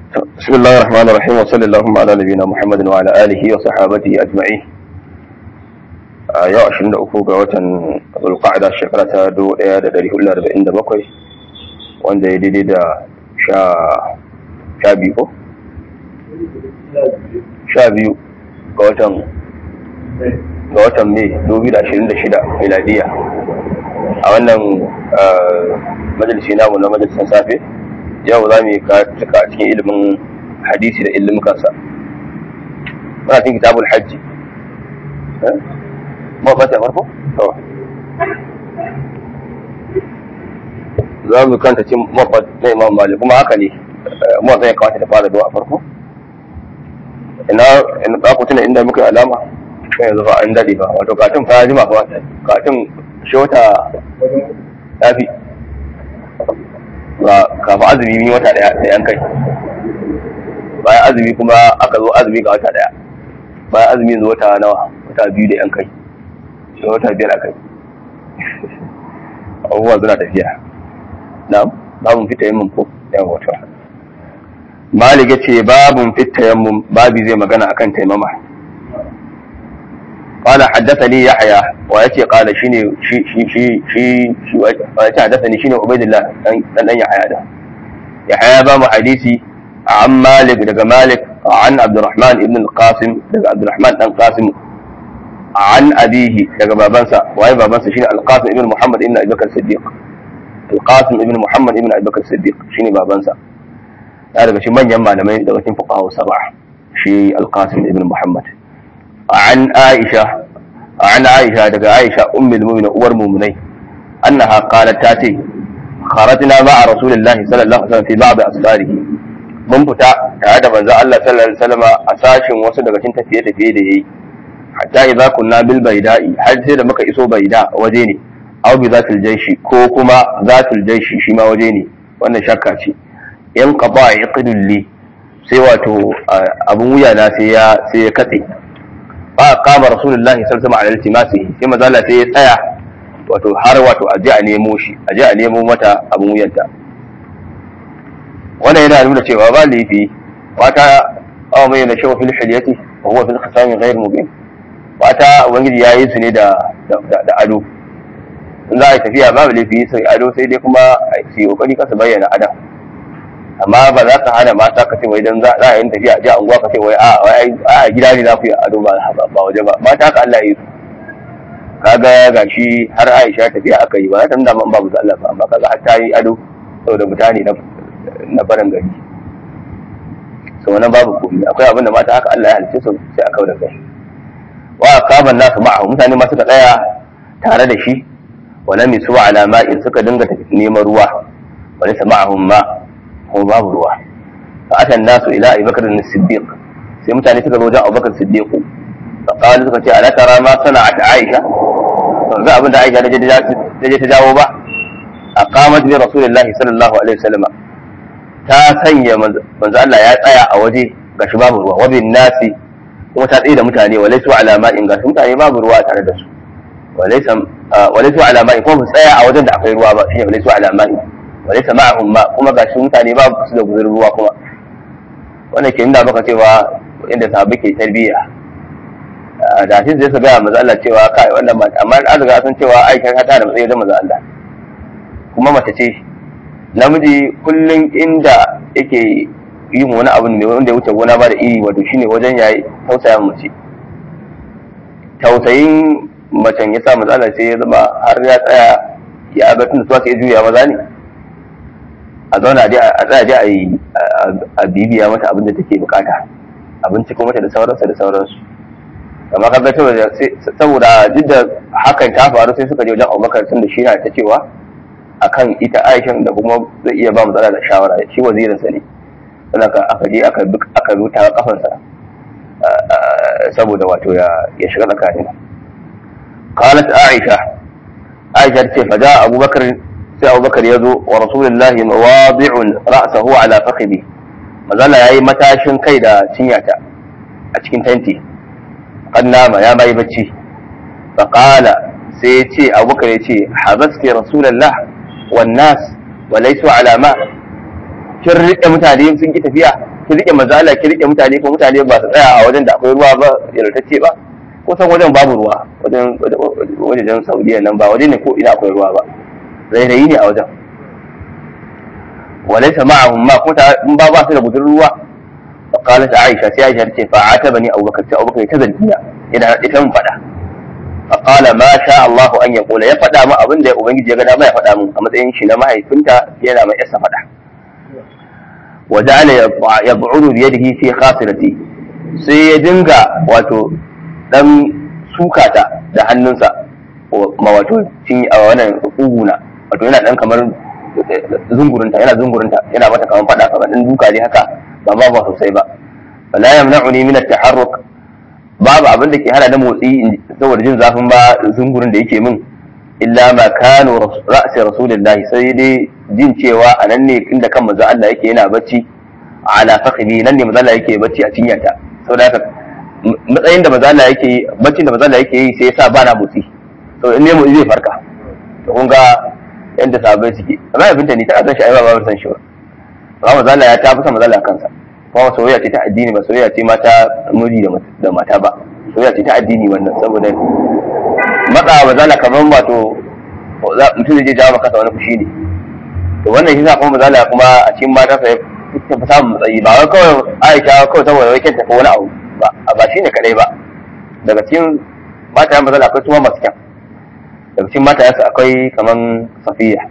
بسم الله الرحمن الرحيم وصلى اللهم على نبينا محمد وعلى آله وصحابته أجمعين. yau 23 ga watan Zulqa'da shekara ta 1447 wanda ya daidai da 12 ko 12 ga watan Mai 2026 miladiya. A wannan majalisi namu na majalisin safe yau za mu yi cika cikin ilimin hadisi da ilimin kansa. Muna cikin kitabul hajji. Mawafat ya farko? Za mu kanta cin mawafat na Imam Malik, kuma haka ne mawafat ya kawata da fara zuwa a farko. Ina ba ku tuna inda muka alama kan yanzu ba an daɗe ba, wato katin fa jima fa katin shota ya fi kafin azumi yi wata daya da yan kai, bayan azumi kuma aka zo azumi ga wata daya, bayan azumi yanzu wata nawa, wata biyu da yan kai, da wata biyar a kai. Abubuwa suna tafiya. Na babun fita yammun ko yan wata. Malik ya ce babun fita yammun, babi zai magana akan taimama. قال حدثني يحيى ويأتي قال شيني ويأتي حدثني شيني عبيد الله أن يحيى هذا يحيى بام حديثي عن مالك دقى مالك عن عبد الرحمن ابن القاسم دقى عبد الرحمن بن القاسم عن أبيه دقى بابنسا وهي بابنسا شيني القاسم ابن محمد ابن أبي بكر الصديق. القاسم ابن محمد ابن أبي بكر الصديق شيني بابنسا هذا شيء من يما لما دقى فقهاء السبعة شي القاسم ابن محمد عن عائشة دقى عائشة أم المؤمنين أور مؤمنين أنها قالت تاتي خرجنا مع رسول الله صلى الله عليه وسلم في بعض أسفاره من فتاة هذا من ذا الله صلى الله عليه وسلم أساش وصدق كنت في يده حتى إذا كنا بالبيداء حج سيدا مكا إسو بيداء وجيني أو بذات الجيش كوكما ذات الجيش شما وجيني وأن شكاتي ينقضى عقد لي سيواتو أبو يانا سيكتي فقام رسول الله صلى الله عليه وسلم على التماسه كما زال sai ya tsaya wato har wato aje a nemo shi, aje a nemo mata abun wuyanta. Wannan yana nuna cewa ba laifi wata aw mai na shawa fil hilyati wa huwa fil khisami ghayr mubin. Wata ubangiji yayi su ne da ado. In za a yi tafiya babu laifi sai ado, sai dai kuma sai kokari ka su bayyana adam. Amma ba za ka hana mata ka ce wai dan za a yi tafiya a ji anguwa ka ce wai a gida ne za ku yi ado ba waje ba. Mata ka Allah yi su. Kaga gashi har Aisha tafiya aka yi, ba za ta nuna man babu Allah ba, amma kaga har ta yi ado saboda mutane na farin gari. So wannan babu komai. Akwai abin da mata haka Allah ya halice su sai aka da kai. Wa qaban nasu ma'ahu, mutane ma suka tsaya tare da shi, wala misu ala ma'in, suka dinga neman ruwa, wala sama'ahum ma kuma babu ruwa. Fa atan nasu ila Abi Bakr as-Siddiq, sai mutane suka zo wajen Abu Bakr as-Siddiq. Fa qalu suka ce ala tara ma sana'at Aisha, ga abin da Aisha ta je ta dawo ba. Aqamat bi Rasulillahi sallallahu alaihi wasallam, ta sanya manzo Allah ya tsaya a waje gashi babu ruwa, wa bin nasi kuma ta tsaye da mutane, walaisu ala ma'in, gashi mutane babu ruwa tare da su. Walaisu ala ma'in kuma su tsaya a wajen da akwai ruwa ba, shine walaisu ala ma'in. walaita ma'ahum ma, kuma gashi mutane ba su da guzurin ruwa kuma. Wannan ke nuna maka cewa inda sahabbai ke tarbiyya. Da shi zai su gaya maza Allah cewa kai wannan mata, amma an riga sun cewa Aisha ta da matsayi da maza Allah. Kuma mace ce, namiji kullum inda yake yin wani abu ne wanda ya wuce gona ba da iri, wato shine wajen yayi tausaya mace. Tausayin macen ya sa maza Allah sai ya zama har ya tsaya ya ga tun da su juya maza ne. A zauna a tsaya a bibiya mata abin da take bukata, abinci kuma mata da sauransu. Amma kaga saboda duk da hakan ta faru sai suka je wajen Abubakar, tun da shi na ta cewa akan ita Aisha da kuma zai iya ba matsala da shawara, shi wazirinsa ne. Sannan aka je aka ruta kafansa saboda wato ya shiga tsakanin. Qalat Aisha ce fa da Abubakar, sai Abubakar ya zo wa Rasulullahi wadi'un ra'sahu ala fakhidi, mazalla yayi matashin kai da cinyata a cikin tanti, kan nama ya bai bacci. Fa qala, sai ya ce Abubakar ya ce habaski Rasulullah wan nas wa laysu ala ma, kin rike mutane sun ki tafiya ki rike manzo Allah ki rike mutane ko mutane ba su tsaya a wajen da akwai ruwa ba yartacce ba ko san wajen babu ruwa wajen Saudiya nan ba waje ne ko ina akwai ruwa ba rairayi ne a wajen walaysa ma'ahum ma kuma in ba su da gudun ruwa fa qalat Aisha sai Aisha ce fa atabani Abubakar sai Abubakar ta zalbiya ita mun fada fa qala ma sha Allah an yaqula ya fada mu abin da ubangiji ya ga dama ya fada mu a matsayin shi na mahaifinta yana mai yasa fada waja'ala yab'udu bi yadihi fi khasirati sai ya dinga wato dan sukata da hannunsa ma wato cin a wannan uguna wato yana dan kamar zungurunta yana mata kamar fada kamar dan duka ne haka ba sosai ba wala yamna'uni min at-taharruk babu abin da ke hana da motsi saboda jin zafin ba zungurin da yake min illa ma kanu ra'si rasulillahi sai dai jin cewa anan ne inda kan manzo Allah yake yana bacci ala fakhdi nan ne manzo Allah yake bacci a cinyata saboda haka matsayin da manzo Allah yake baccin da manzo Allah yake yi sai yasa bana motsi to in ne mu zai farka to kun ga yanda sahabbai suke amma abin da ni ta san shi ai ba san shi ba amma manzo Allah ya ta fusa manzo Allah kansa kuma soyayya ce ta addini ba soyayya ce mata miji da mata ba soyayya ce ta addini wannan saboda matsa manzo Allah kamar wato mutum zai jawo maka wani fushi ne to wannan shi sa kuma manzo Allah kuma a cikin mata sai ta fi samun matsayi ba wai kawai Aisha kawai saboda wai kenta ko wani abu ba shi ne kadai ba daga cikin mata yan bazala akwai tuma masu kyan daga cikin mata yansu akwai kaman Safiya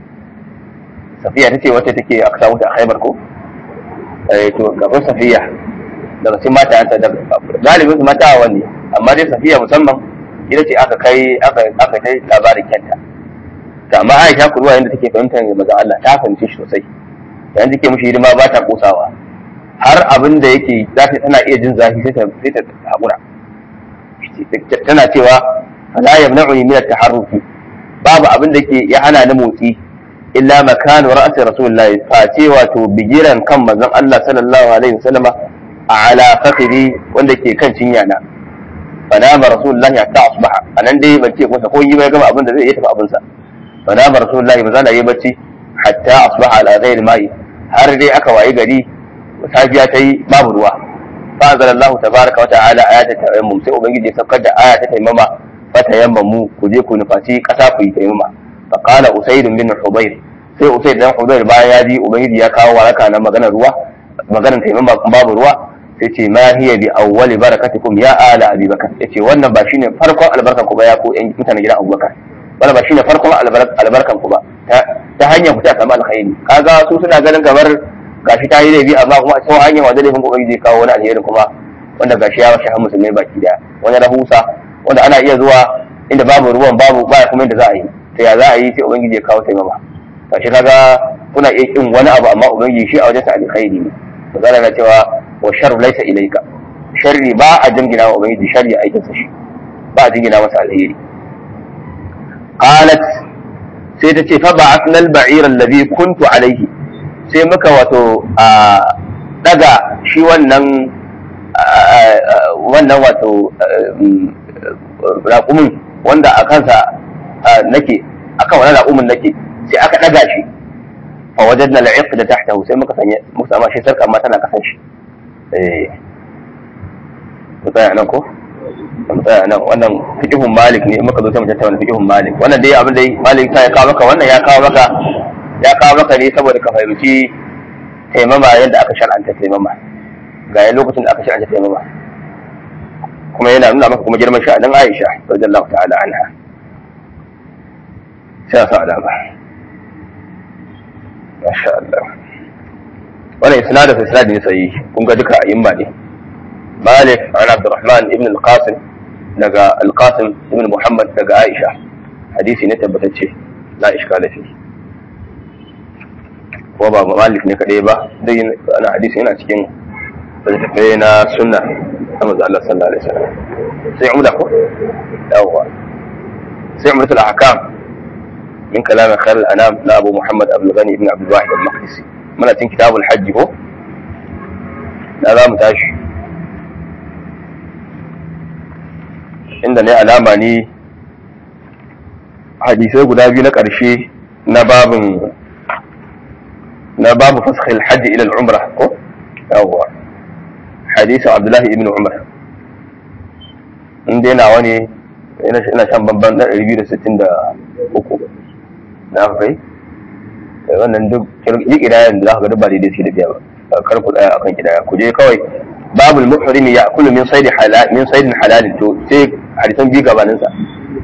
ta ce wacce take aka samu ta a Khaibar ko to gaban Safiya daga cikin mata yanta galibin su mata wani amma dai Safiya musamman ita ce aka kai labarin kyanta ta amma Aisha kuruwa yadda take fahimtar manzon Allah ta fahimci shi sosai yanzu ke mushi hidima ba ta kosawa har abin da yake tana iya jin zafi sai ta haƙura tana cewa la yamna'uni min at-taharruki babu abin da ke ya hana ni motsi illa makanu ra'si rasulullahi fa ce wato bigiran kan manzon Allah sallallahu alaihi wasallama ala fakhri wanda ke kan cinya na fa nama rasulullahi hatta asbaha anan dai ban ce masa ko yi bai gama abin da zai yi tafi abin sa fa nama rasulullahi manzon Allah yayi bacci hatta asbaha ala ghairi mai har dai aka wayi gari safiya ta yi babu ruwa fa anzalallahu tabaraka wa ta'ala ayata tayammum sai ubangiji ya saukar da aya ta tayammama fa tayammamu ku je ku nufaci kasa ku yi tayammama fa qala usayd bin hudayr sai usayd dan hudayr bayan ya ji ubangiji ya kawo waraka na maganar tayammama babu ruwa sai ce ma hiya bi awwali barakatikum ya ala abi bakar yace wannan ba shine farkon albarkan ku ba ya ko yan mutanen gidan abubakar wannan ba shine farkon albarkan ku ba ta hanyar ku ta samu alkhairi kaga su suna ganin kamar gashi ta yi laifi amma kuma a cikin hanyar wanda laifin kokari zai kawo wani alherin kuma wanda gashi ya washe musulmai baki daya wani rahusa wanda ana iya zuwa inda babu ruwan babu ba kuma inda za a yi to ya za a yi sai ubangiji ya kawo taimama gashi kaga kuna iya kin wani abu amma ubangiji shi a wajen sa alkhairi ne magana na cewa wa sharru laysa ilayka sharri ba a jingina wa ubangiji sharri aikin sa shi ba a jingina masa alheri qalat sai ta ce fa ba'athna al-ba'ira alladhi kuntu alayhi sai muka wato daga shi wannan wato raƙumin wanda a kansa nake akan wannan raƙumin nake sai aka daga shi fa wajadna al-'iqda tahtahu sai muka sama shi sarka amma tana kasan shi mutaya nan ko mutaya nan wannan fiqhun Malik ne muka zo sai mu tattauna fiqhun Malik wannan dai abin da Malik sai ya kawo maka wannan ya kawo maka ne saboda ka fahimci taimama yadda aka shar'anta taimama ga yin lokacin da aka shar'anta taimama kuma yana nuna maka kuma girman sha'anin Aisha radiyallahu ta'ala anha sai sa alama masha Allah wannan isnadin ne sai kun ga duka ayyuma ne Malik an Abdurrahman ibn al-Qasim daga al-Qasim ibn Muhammad daga Aisha hadisi ne tabbatacce la iskala fi ko ba Malik ne kadai ba dai ana hadisi yana cikin littafai na sunna ta manzo Allah sallallahu alaihi wasallam sai umda ko yawa sai umdatul ahkam min kalam khair al-anam la Abu Muhammad Abdul Ghani ibn Abdul Wahid al-Maqdisi muna cikin kitabul hajj ko da za mu tashi inda ne alama ne hadisai guda biyu na ƙarshe na babu faskhil hajji ila al-umra ko yawwa hadisin Abdullahi ibn Umar in dai nawa ne ina shan bamban na 263 na kai wannan duk kidayan da za ka ga duk ba daidai sai da biya ba kar ku tsaya akan kidaya ku je kawai babul muhrimi ya'kulu min saydin halal to sai hadisan bi gabanin sa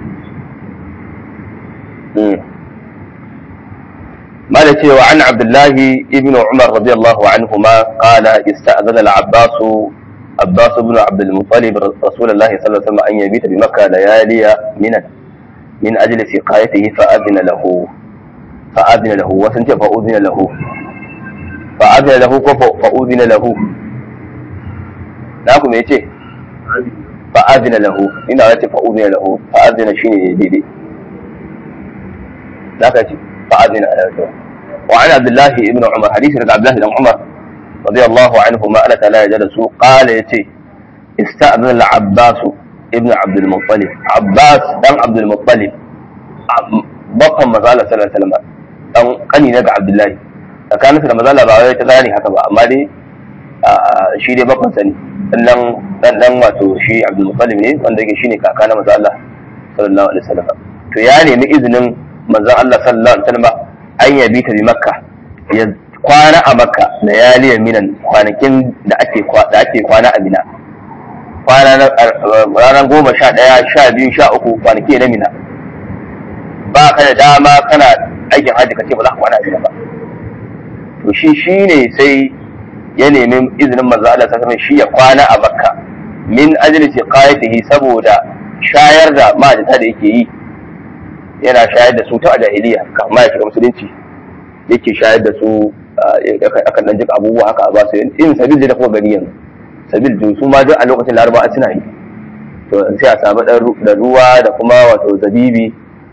ما لتي وعن عبد الله ابن عمر رضي الله عنهما قال استأذن العباس بن عبد المطلب رسول الله صلى الله عليه وسلم أن يبيت بمكة ليالي من أجل سقايته فأذن له وسنت فأذن له ناكم يتي فأذن له إن أردت فأذن له فأذن شيني ديدي ذاك فأذن له وعن عبد الله بن عمر حديث عبد الله بن عمر رضي الله عنهما ألا لا يجلس قال يتي استأذن العباس ابن عبد المطلب عباس بن عبد المطلب بطن مزالة صلى الله عليه وسلم أو قني نبع عبد الله فكانت المزالة بعد تغاني هكذا أما دي شيء دي بطن سني dan wato shi Abdul Muttalib ne wanda yake shine kaka na manzo Allah sallallahu alaihi wasallam to ya nemi izinin manzo Allah sallallahu alaihi wasallam an yabi ta bi Makka ya kwana a Makka layaliyan minan kwanakin da ake kwana a Mina kwana ranar 11 12 13 kwanaki na Mina ba ka da dama kana aikin haji kace ba za ka kwana a Mina ba to shine sai ya nemi izinin manzo Allah sallallahu alaihi wasallam shi ya kwana a Makka min ajli siqayatihi saboda shayar da majita da yake yi yana shayar da su ta jahiliya kamar ya shiga musulunci yake shayar da su akan dan jika abubuwa haka a ba su in sabil da kuma gani yanzu sabil da su ma duk a lokacin Laraba suna yi to sai a samu da ruwa da kuma wato zabibi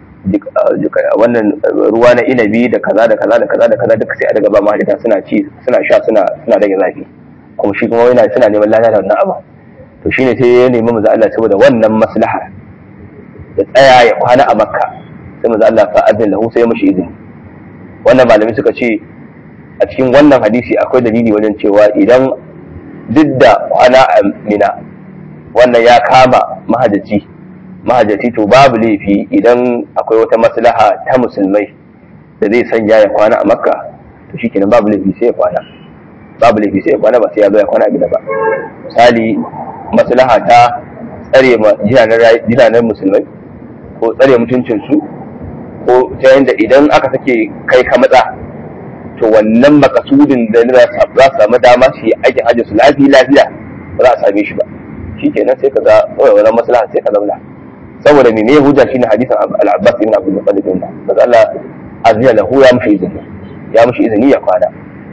wannan ruwa na inabi da kaza da kaza da kaza da kaza duka sai a daga ba mahajjata suna ci suna sha suna rage zafi kuma shi kuma yana suna neman lada da wannan abu to shine sai ya nemi manzo Allah saboda wannan maslaha ya tsaya ya kwana a Makka sai manzo Allah fa azin lahu sai ya mishi izini wannan malami suka ce a cikin wannan hadisi akwai dalili wajen cewa idan duk da kwana a Mina wannan ya kama mahajjaci to babu laifi idan akwai wata maslaha ta musulmai da zai sanya ya kwana a Makka to shikenan babu laifi sai ya kwana ba sai ya zo ya kwana a gida ba misali maslaha ta tsare ma jinanan musulmai ko tsare mutuncin su ko ta yanda idan aka sake kai ka matsa to wannan makasudin da za su samu dama su yi aikin hajji su lafiya ba za a same shi ba shikenan sai ka ga wannan maslaha sai ka zauna saboda me hujja shine hadisin al-Abbas ibn Abdul Muttalib din da Allah azza lahu ya mushi izini ya kwana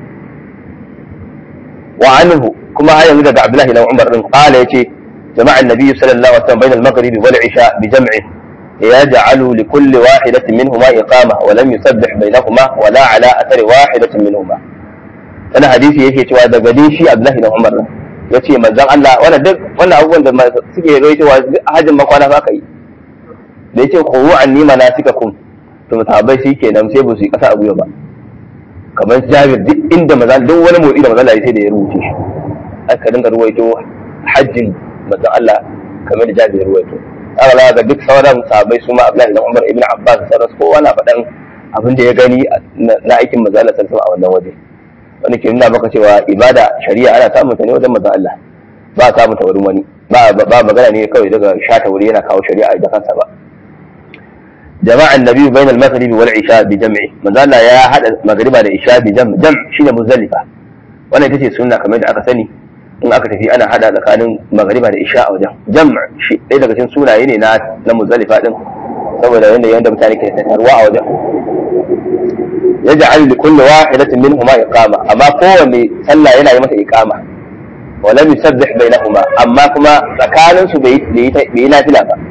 wa anhu kuma har yanzu daga Abdullah ibn Umar din qala yace jama'a an-nabi sallallahu alaihi wasallam bayna al-maghrib wal isha bi jam'i yaj'alu li kulli wahidatin minhuma iqama wa lam yusabbih bainahuma wa la ala athari wahidatin minhuma wannan hadisi yake cewa daga dai shi Abdullah ibn Umar yace manzon Allah wannan abubuwan da suke rawaitowa hajjin makwana za ka yi da yake kowa an nima na suka kun to mutabai shi kenan sai ba su yi kasa a guya ba kamar Jabir duk inda maza duk wani motsi da maza sai da ya rubuce shi aka dinga ruwaito hajjin manzon Allah kamar da Jabir ya ruwaito aka la ga duk sauran sahabbai su ma Abdullahi ibn Umar ibn Abbas sauran kowa na faɗan abin da ya gani na aikin manzon Allah sallallahu alaihi wasallam a wannan waje wani ke nuna maka cewa ibada shari'a ana samun ta ne wajen manzon Allah ba a samun ta wurin wani ba magana ne kawai daga shata wuri yana kawo shari'a da kansa ba jama'a annabi bain al-maghrib wal isha bi jam'i manzon Allah ya hada magriba da isha bi jam' shine muzdalifa wannan ita ce sunna kamar da aka sani in aka tafi ana hada tsakanin magriba da isha a wajen jam' shi ɗaya daga cikin sunaye ne na muzdalifa din saboda yanda mutane ke tattaruwa a wajen yaj'al li kulli wahidatin minhuma iqama amma kowanne sallah yana yi masa iqama wa lam yusabbih bainahuma amma kuma tsakanin su bai nafila ba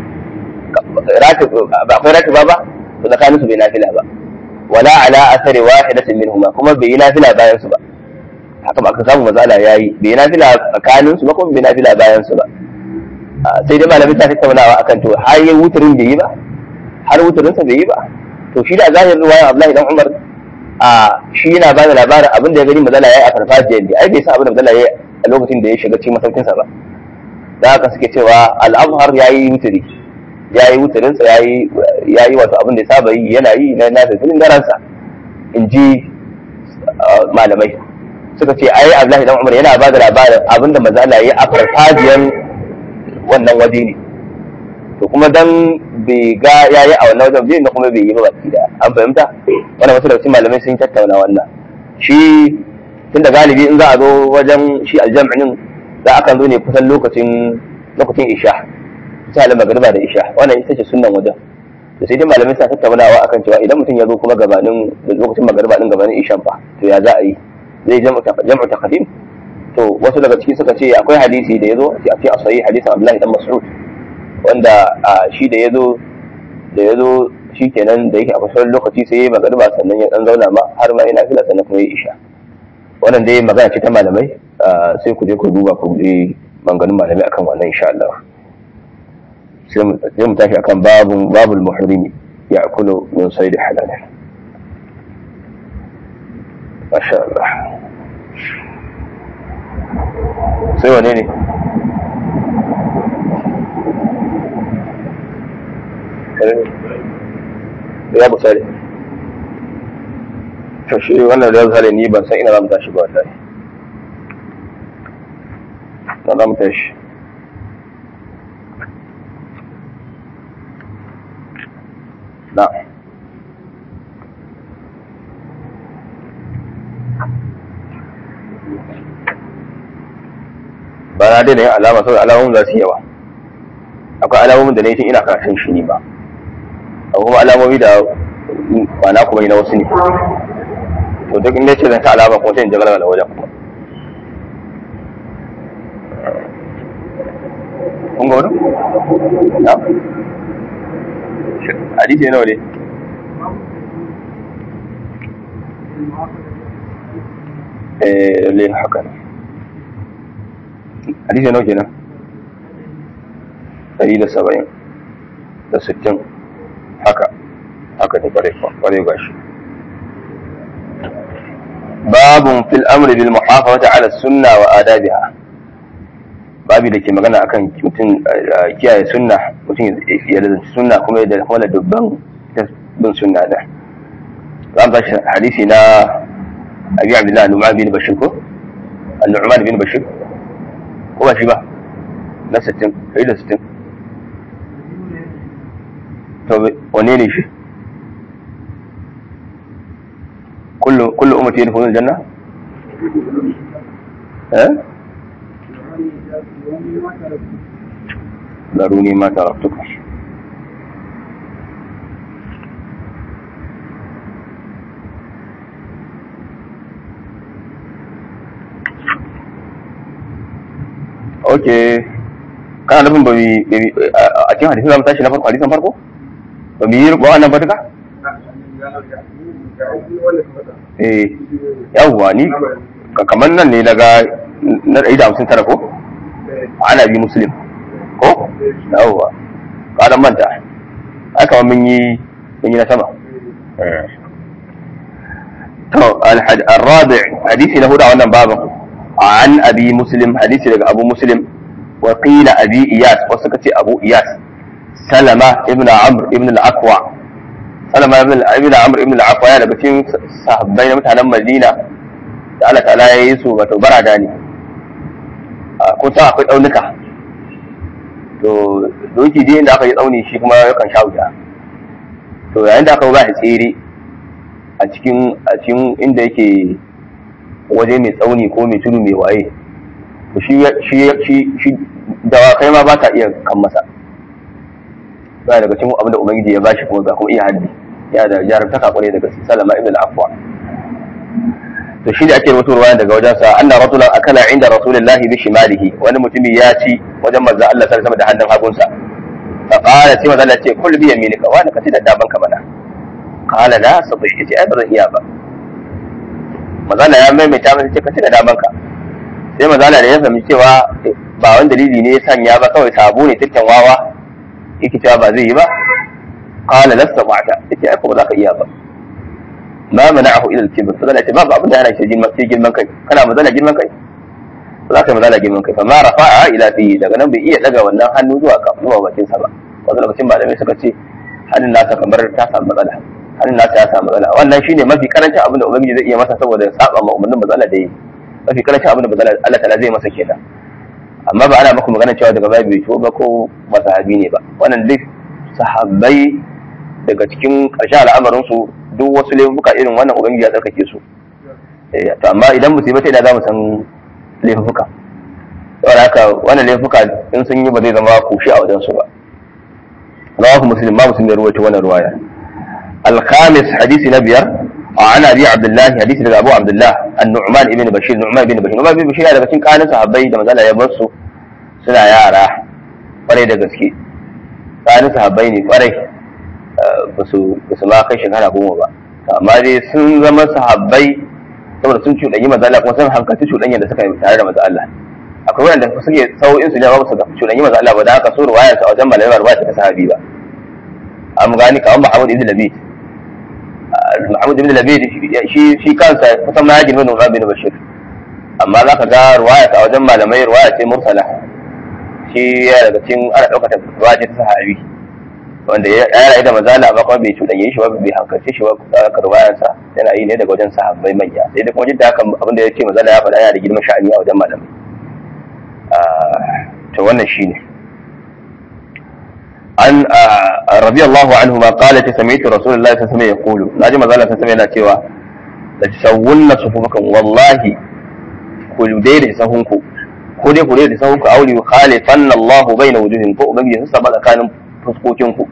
akwai ratiba ba to tsakanin su bai nafila ba wala ala athari wahidatin minhuma kuma bai nafila bayan su ba haka ba ka samu mazala yayi bai nafila tsakanin su ba kuma bai nafila bayan su ba sai dai malamin ta tattaunawa akan to har wuturin bai yi ba har wuturin sa bai yi ba to shi da zahirin ruwaya Abdullahi dan Umar shi yana ba da labarin abin da ya gani mazala ya yi a farfajiyar ne, ai bai san abin da mazala ya yi a lokacin da ya shiga cikin masaukinsa ba. Da haka suke cewa al'azhar ya yi wuturi, ya yi wuturinsa, ya yi wato abin da ya saba yi yana yi na nasa filin garansa, in ji malamai. Suka ce ai Abdullahi dan Umar yana ba da labarin abin da mazala ya yi a farfajiyar wannan waje ne. To kuma dan bai ga yayi a wannan wajen bai kuma bai yi ba baki da an fahimta. Wannan wasu daga cikin malamai sun tattauna wannan. Shi tunda galibi in za a zo wajen shi aljam'in za a kan zo ne kusan lokacin isha, misalin magriba da isha, wannan ita ce sunnan wajen. To sai dai malamai suna tattaunawa akan cewa idan mutum ya zo kuma gabanin lokacin magriba din gabanin isha fa, to ya za a yi, zai jam'u taqdim. To wasu daga ciki suka ce akwai hadisi da yazo a cikin sahih hadisin Abdullahi dan Mas'ud, wanda shi da yazo shikenan da yake a kusurin lokaci sai yayi magariba sannan ya dan zauna ma har ma yana fila sannan kuma yayi isha. Wannan dai magana ce ta malamai, sai ku je ku duba ku ji maganganun malamai akan wannan insha Allah. Sai mu tashi akan babul muhrimi ya'kulu min sayd halal. Masha Allah. Sai wane ne? Ya busare. To shi wannan da zai ni ban san ina za mu tashi ba wallahi. Na za mu tashi. Na. Ba na daina yin alama saboda alamomin za su yawa. Akwai alamomin da na yi tun ina karatun shi ne ba. Akwai kuma alamomi da ba na kuma yi na wasu ne. To duk inda ce zan ta alama kuma sai in jagala da wajen kuma. Kun ga wani? Na? Hadisi nawa ne? Lalle haka ne. Hadisi nawa kenan? 170 da 60 haka ta kware gashi. Babun fil amri bil muhafazati ala sunna wa adabiha. Babi da ke magana akan mutum kiyaye sunna, mutum ya lazanci sunna kuma da kuma dubban bin sunna da. Zan ba shi hadisi na Abi Abdullah Nu'man bin Bashir ko? An-Nu'man bin Bashir ko ba shi ba? Na 60 kai da 60. To wane ne shi? kullu ummati yadkhuluna al-janna? ذروني ما تركتكم. Okay, kana nufin ba a cikin hadisin zamu tashi na farko, hadisin farko ba mu yi rubuwa nan ba duka? Yawwa ni kamar nan ne daga na 159 ko? Ana bi Muslim ko? Yawwa kadan manta aka mun yi na sama. To al-rabi' hadisi na hudu a wannan babin an abi Muslim, hadisi daga Abu Muslim wa qila abi Iyas, wasu kace Abu Iyas, Salama ibn Amr ibn al-Aqwa. Salama ibn Amr ibn al-Aqwa ya daga cikin sahabbai na mutanen Madina da Allah ta'ala ya yi su wato barada ne. Ko ta akwai tsaunuka, to doki dai inda aka yi tsauni shi kuma yakan sha wuta. To yayin da aka ba shi tsere a cikin inda yake waje mai tsauni ko mai tudu mai waye, to shi dawakai ma ba ta iya kan masa. Ba daga cikin abin da Ubangiji ya bashi kuma ga kuma iya haddi, ya da jarumtaka kwarai daga Salama ibn al-Aqwa. To shi da ake rubutarwa daga wajensa, anna rasulan akala inda rasulillahi bi shimalihi, wani mutumi ya ci wajen manzo Allah sallallahu alaihi wasallam da hannun hagunsa. Fa qala sai manzo Allah ce kul bi yaminika, wa ka ci da daban ka mana. Qala la sabi, yace ai bazan iya ba. Manzo Allah ya maimaita masa ce ka ci da daban ka. Sai manzo Allah da ya fahimci cewa ba wani dalili ne ya sanya ba, kawai sabo ne tikkan wawa yake cewa ba zai yi ba. Qala la sabata, yace ai ko ba za ka iya ba. ma mana'ahu ila al-kibr sai ce babu abin da yana shi girman kai kana mazala girman kai za ka mazala girman kai fa ma rafa'a ila fi daga nan bai iya daga wannan hannu zuwa bakin sa ba wasu lokacin malamai suka ce hannun nasa kamar ta samu matsala hannun nasa ya samu matsala wannan shine mafi karancin abin da ubangiji zai iya masa saboda ya saba ma umarnin matsala da yi mafi karancin abin da Allah ta'ala zai masa kenan amma ba ana maka magana cewa daga baya bai to ba ko ba sahabi ne ba wannan duk sahabbai daga cikin ƙarshen al'amarin su duk wasu laifuka irin wannan ubangiji ya tsarkake su to amma idan mutum ba sai da za mu san laifuka saboda haka wannan laifuka in sun yi ba zai zama kushi a wajen su ba rawahu muslim ma muslim ya ruwaito wannan ruwaya al-khamis hadisi na biyar عن ابي عبد الله حديث daga Abu Abdullah an-Nu'man ibn Bashir Nu'man ibn Bashir daga cikin kanin sahabbai da manzala ya bar su suna yara kwarai da gaske kanin sahabbai ne kwarai ba su ma kai shekara 10 ba amma dai sun zama sahabbai saboda sun cuɗanyi manzala kuma sun hankalci cuɗanyar da suka yi tare da manzo Allah akwai wanda suke sau'in su ne ba su cuɗanyi manzo Allah ba da haka so ruwayar sa a wajen malamai ba ta sahabi ba an gani kawai Muhammad ibn Labid Muhammad ibn Labid shi kansa kusan ma ya girma Nu'man bin Bashir amma zaka ga ruwaya ta wajen malamai ruwaya ce mursala shi ya daga cikin ana daukar ruwaya ta sahabi wanda ya rayu da mazala amma kuma bai cuɗanye shi ba bai hankalce shi ba ka ruwayar sa yana yi ne daga wajen sahabbai manya sai da kuma jidda haka abin da ya ce mazala ya faɗa yana da girman sha'ani a wajen malamai to wannan shine an radiyallahu anhu ma qala ta sami'tu rasulullahi sallallahu alaihi wasallam yaqulu naji manzo Allah sallallahu alaihi wasallam yana cewa la tasawwunna sufufakum wallahi ku daidai sahunku ko dai ku daidai sahunku auli khalifanna Allahu baina wujuhin ko ubangiji sun saba tsakanin fuskokin ku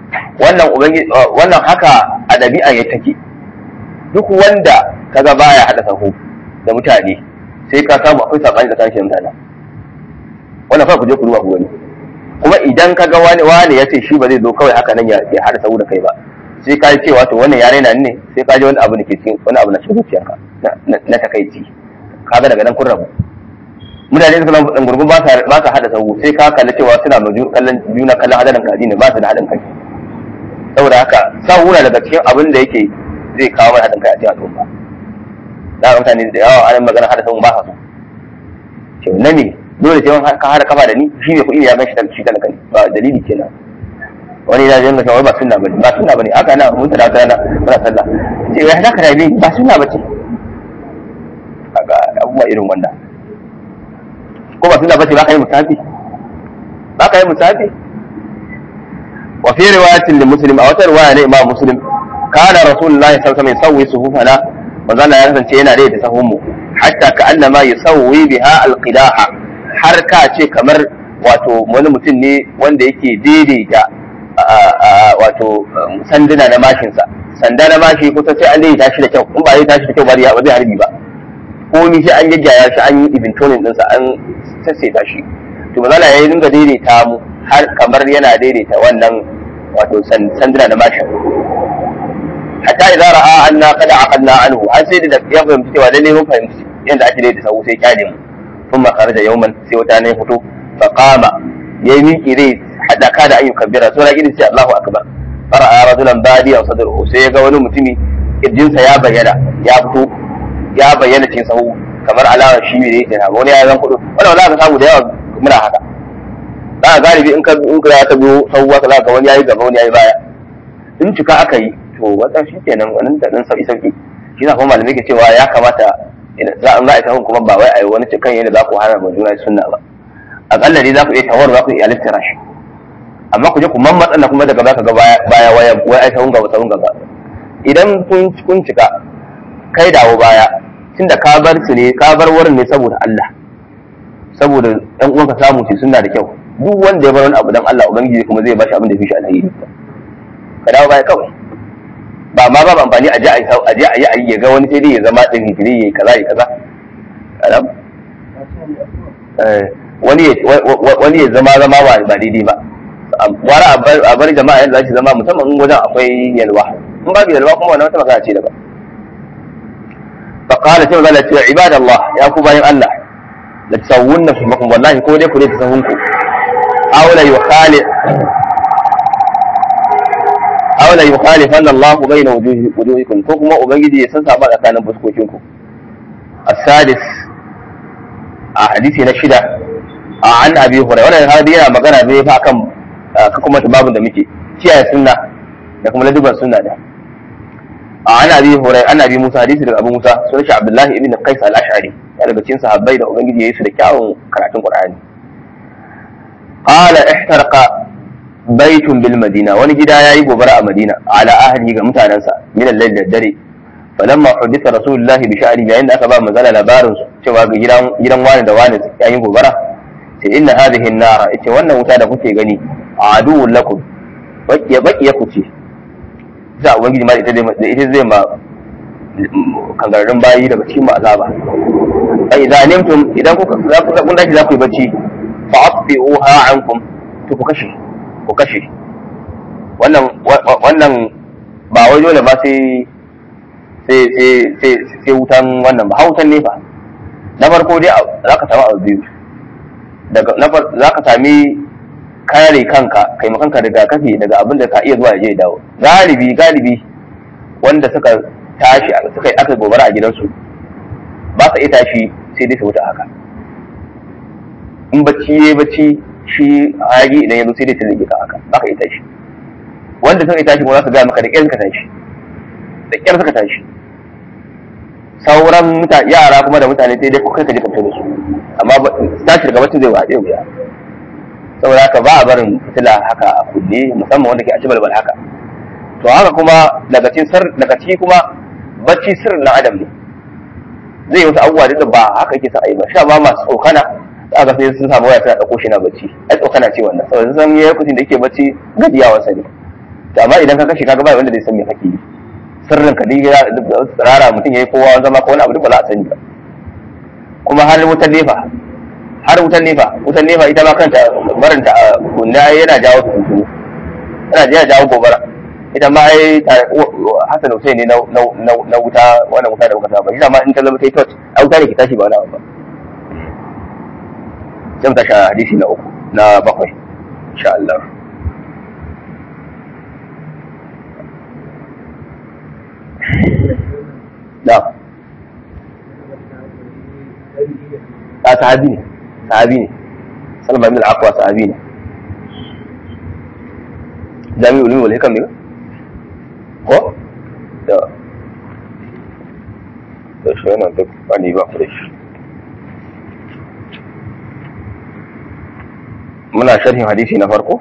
wannan haka a dabi'a ya take duk wanda kaga baya hada sahu da mutane sai ka samu akwai sabani tsakanin mutane wannan fa ku je ku duba ku gani kuma idan ka ga wani ya ce shi ba zai zo kawai haka nan ya haɗa sau da kai ba sai ka ce wato wannan ya raina ne sai ka ji wani abu da ke cikin wani abu na cikin zuciyarka na takaici kaga daga nan kun rabu mutane suka nan gurgun ba sa haɗa sau sai ka kalli cewa suna kallon juna kallon hadarin kaji ne ba su da haɗin kai saboda haka sau na daga cikin abin da yake zai kawo mai haɗin kai a cikin al'umma da mutane da yawa an magana haɗa sau ba sa so na ne dole sai ka hada kafa da ni shi ne kuɗi ya gan shi talaka ne ba dalili kenan wani ya janga cewa ba sunna bane haka na mun tada rana muna sallah ce ya haka rabi ba sunna bace kaga abubuwa irin wannan ko ba sunna bace ba kai musafi wa fi riwayatin li muslim a wata riwaya ne imam muslim kana rasulullahi sallallahu alaihi wasallam yusawwi suhufana manzo Allah ya kasance yana da sahun mu hatta ka annama yusawwi biha alqidaha har ka ce kamar wato wani mutum ne wanda yake daidaita wato sanduna na mashinsa sanda na mashi kusa sai an daidaita shi da kyau in ba zai tashi da kyau ba zai harbi ba ko ni sai an gaggaya shi an yi ibintonin ɗinsa an sassaita shi to mazala ya yi dinga daidaita mu har kamar yana daidaita wannan wato sanduna na mashin hatta idza ra'a anna qad aqadna anhu an sai da ya fahimci cewa lalle mun fahimci yanda ake daidaita sau sai kyale mu ثم خرج يوما sai wata ne fito fa qama yayi miki rai hada kada an yukabbira sura irin sai Allahu akbar fara'a rajulan badiya sadruhu sai ga wani mutumi kirjinsa ya bayyana cikin sahu kamar alama shi ne yake na wani ya zan kudu wannan za ka samu da yawa muna haka za ka galibi in ka ta biyo sahu ka za ka wani yayi gaba wani yayi baya in cika aka yi to wannan shikenan wannan da dan sauki shi na kuma malamai ke cewa ya kamata za a ita kuma ba wai a yi wani cikin yadda za ku hana ma juna sunna ba akalla dai za ku iya tawar za ku iya littara shi amma ku je ku mammatsa na kuma daga baka ga baya wai ai sahun gaba idan kun cika kai dawo baya tunda ka bar su ne ka bar wurin ne saboda Allah saboda ɗan uwanka samu su sunna da kyau duk wanda ya bar wani abu dan Allah ubangiji kuma zai bashi abin da ya fi shi alheri ka dawo baya kawai ba ma ba amfani a je a yi ya ga wani sai dai ya zama ɗin hijiri ya yi kaza ya kaza wani ya zama ba daidai ba wara a bar jama'a yadda za su zama musamman in wajen akwai yalwa in babu yalwa kuma wani wata magana ce daban فقال سيما قال عباد الله يا كوباين الله لتسوون نفسكم والله كو دي كودي تسوونكم aw la yukhalifanna Allah bayna wujuhikum ko kuma ubangiji ya san saba tsakanin fuskokinku. As-sadis a hadisi na shida an abi hurairah, wannan hadisi yana magana ne fa kan kuma babun da muke kiyaye sunna da kuma laduban sunna da an abi hurairah, an abi Musa, hadisi daga Abu Musa sunan shi Abdullah ibn Qais al-Ash'ari, daga cikin sahabbai da ubangiji yayi su da kyawun karatun Qur'ani. Qala ihtarqa baitun bil madina, wani gida yayi gobara a Madina, ala ahli ga mutanansa, min al-layl da dare. Falamma huditha rasulullahi bi sha'ri, yayin da aka ba manzala labarin cewa ga gidan wani da wani yayi gobara, sai inna hadhihi an-nar, ita wannan wuta da kuke gani aduwwun lakum, baqiya ku ce za ubangiji ma ita zai ma kangararrun bayi daga cikin azaba. fa idza nimtum, idan kun dace za ku yi bacci, fa atfi'uha ankum, to ku kashe wannan ba wai dole ba sai wutan wannan ba, hautan ne fa. na farko dai za ka samu abu biyu, za ka sami kare kanka, kai makanka rigakafi daga abin da ka iya zuwa ya dawo. Galibi wanda suka tashi suka yi aka gobara a gidansu ba sa iya tashi sai dai su wuta haka. In bacci ya bacci, shi hayaki idan ya zo sai dai ta rike ka haka, ba ka iya tashi. Wanda suka yi tashi kuma za su gaya maka da ƙyar suka tashi. Sauran yara kuma da mutane sai dai kai ka je ka fito da su, amma tashi daga bacci zai waɗe wuya. Saboda haka ba a barin fitila haka a kunne, musamman wanda ke a ci balbal haka. To haka kuma daga ciki kuma bacci sirrin na adam ne, zai yi wasu abubuwa da ba haka yake sa a yi ba. Sha ba masu tsokana za ka sai sun samu waya suna ɗauko shi na bacci, ai tsokana ce wannan, saboda sun san lokacin da yake bacci gajiyawa sa ne. Amma idan ka kashe kaga ba wanda zai san me kake yi, sirrin ka dai tsirara mutum yayi kowa zama ko wani abu duk ba za a sani ba. Kuma har wutar nefa ita ma kanta barinta a kunna yana jawo tuntunu, yana jawo gobara. Ita ma ai Hassan Hussein ne na wuta, wannan wuta da muka saba. Ita ma in ta zama ta yi tot, a wuta ne ke tashi ba wani abu ba. Zan tashi hadisi na 7 insha Allah. Da sahabi ne Salma bin al-Aqwa, sahabi ne. Jami'ul Ulum wal Hikam ne ko da shi wannan duk wani ba ku da shi. Muna sharhin hadisi na farko,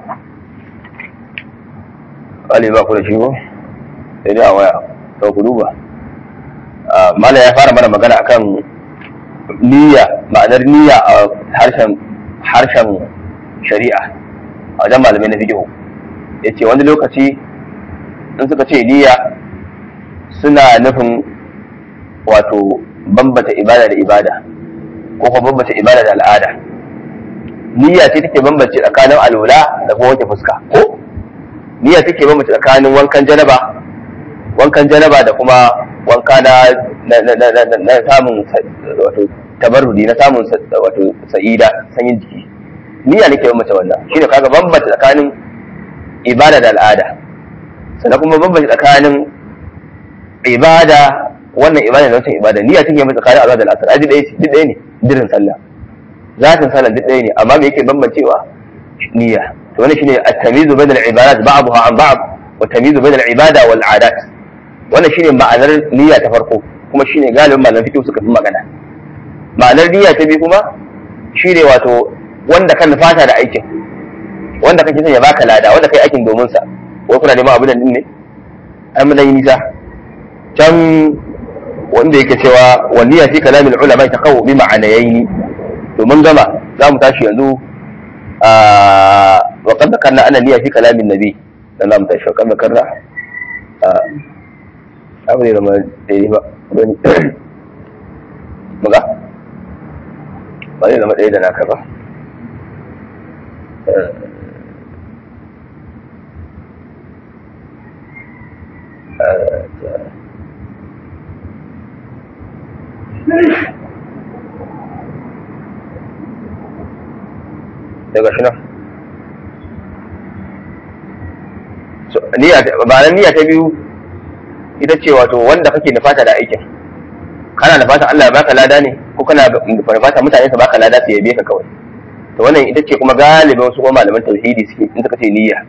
wani ba ku da shi ko sai dai a waya to ku duba. Mala ya fara mana magana akan niyya, ma'anar niyya a harshen shari'a a wajen malamai na fiqh. Yace wani lokaci in suka ce niyya suna nufin wato bambata ibada da ibada, ko kuma bambata ibada da al'ada. Niyya ce take bambance tsakanin alwala da kuma wanke fuska, ko niyya take bambance tsakanin wankan janaba da kuma wanka na samun wato tabarrudi, na samun wato sa'ida, sanyin jiki. Niyya ne ke bambance wannan, shine kaga bambance tsakanin ibada da al'ada, sannan kuma bambance tsakanin ibada, wannan ibada da wancan ibada. Niyya take bambance tsakanin azhar da al'asr, aji duk ɗaya ne, dirin sallah, zatin sallah duk ɗaya ne, amma me yake bambancewa? Niyya. To wannan shine at-tamyizu bayna al-ibadat ba'daha an ba'd, wa tamyizu bayna al-ibada wal 'adat. Wannan shine ma'anar niyya ta farko, kuma shine galibin malaman fiqh suka fi magana. Ma'anar niyya ta biyu kuma shine wato wanda kan fata da aikin, wanda kake son ya baka lada, wanda kai aikin domin sa. Wai kuna neman abin din ne? Ai mun yi nisa can wanda yake cewa waliya fi kalamil ulama taqawu bi ma'anayaini. To mun gama, za mu tashi yanzu wa qad dhakarna anna niyya fi kalamin nabi, dan za mu tashi wa qad dhakarna abu ne da ma dai ba wani muga ba ne da ma dai da naka ba. daga shi nan niyya ta biyu ita ce wato wanda kake nufata da aikin, kana nufata Allah ya baka lada ne ko kana nufata mutane su baka lada su yabe ka kawai. To wannan ita ce kuma galibin wasu kuma malaman tauhidi suke in suka ce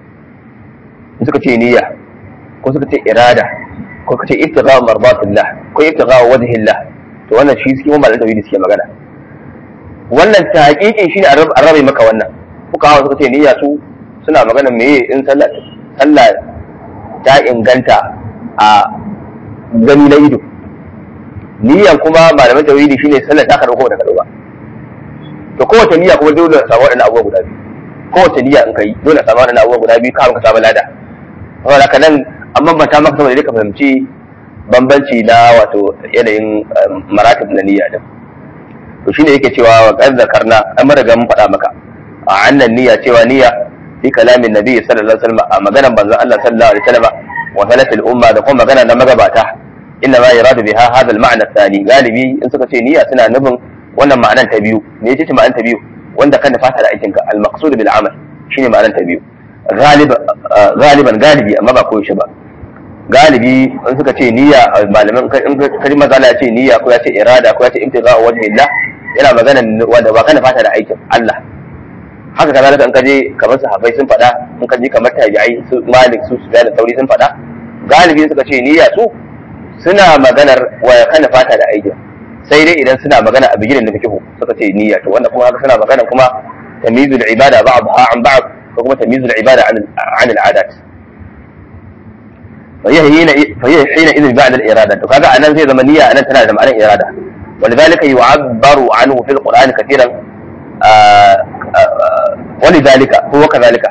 niyya ko suka ce irada ko suka ce ibtigha mardatillah ko ibtigha wajhillah, to wannan shi suke malaman tauhidi suke magana. Wannan tahqiqin shine an rabe maka wannan. Kuka hawa suka ce niyya su suna magana meye in sallah ta inganta a gani na ido. Niyyan kuma malaman tauhidi shine sallar ta karɓo ko da karɓo ba. To kowace niyya kuma dole a samu waɗannan abubuwa guda biyu. Kowace niyya in kai dole a samu waɗannan abubuwa guda biyu kafin ka samu lada. Saboda haka nan an bambanta maka saboda dai ka fahimci bambanci na wato yanayin maratib na niyya din. To shine yake cewa wa qad zakarna an riga mun faɗa maka a annan niyya cewa niyya fi kalamin nabi sallallahu alaihi wasallam a maganar manzon Allah sallallahu alaihi wasallam wa salafil umma da kuma magana na magabata. Inna ma yuradu biha hadha al-ma'na ath-thani, galibi in suka ce niyya suna nufin wannan ma'anar ta biyu. Me yace ma'anar ta biyu? Wanda kan fata da aikinka, al-maqsud bil amal shine ma'anar ta biyu. Galiban galibi amma ba ko shi ba. Galibi in suka ce niyya malaman in kaji mazala ya ce niyya ko ya ce irada ko ya ce ibtigha wajhillah, yana magana wanda ba kan fata da aikin Allah. Haka kazalika in kaje kamar sahabbai sun faɗa, in kaje kamar tabi'ai su Malik su Sufyan da Sauri sun faɗa, galibi suka ce niyya su suna maganar wa kana fata da aikin, sai dai idan suna magana a bigirin da fiqh suka ce niyya, to wanda kuma haka suna magana kuma tamyizul ibada ba'dha an ba'd ko kuma tamyizul ibada an al'adat. fa hiya hina idhin ba'da al-irada, to kaga anan zai zama niyya anan tana da ma'anar irada. ولذلك يعبر عنه في القرآن كثيرا ولذلك هو كذلك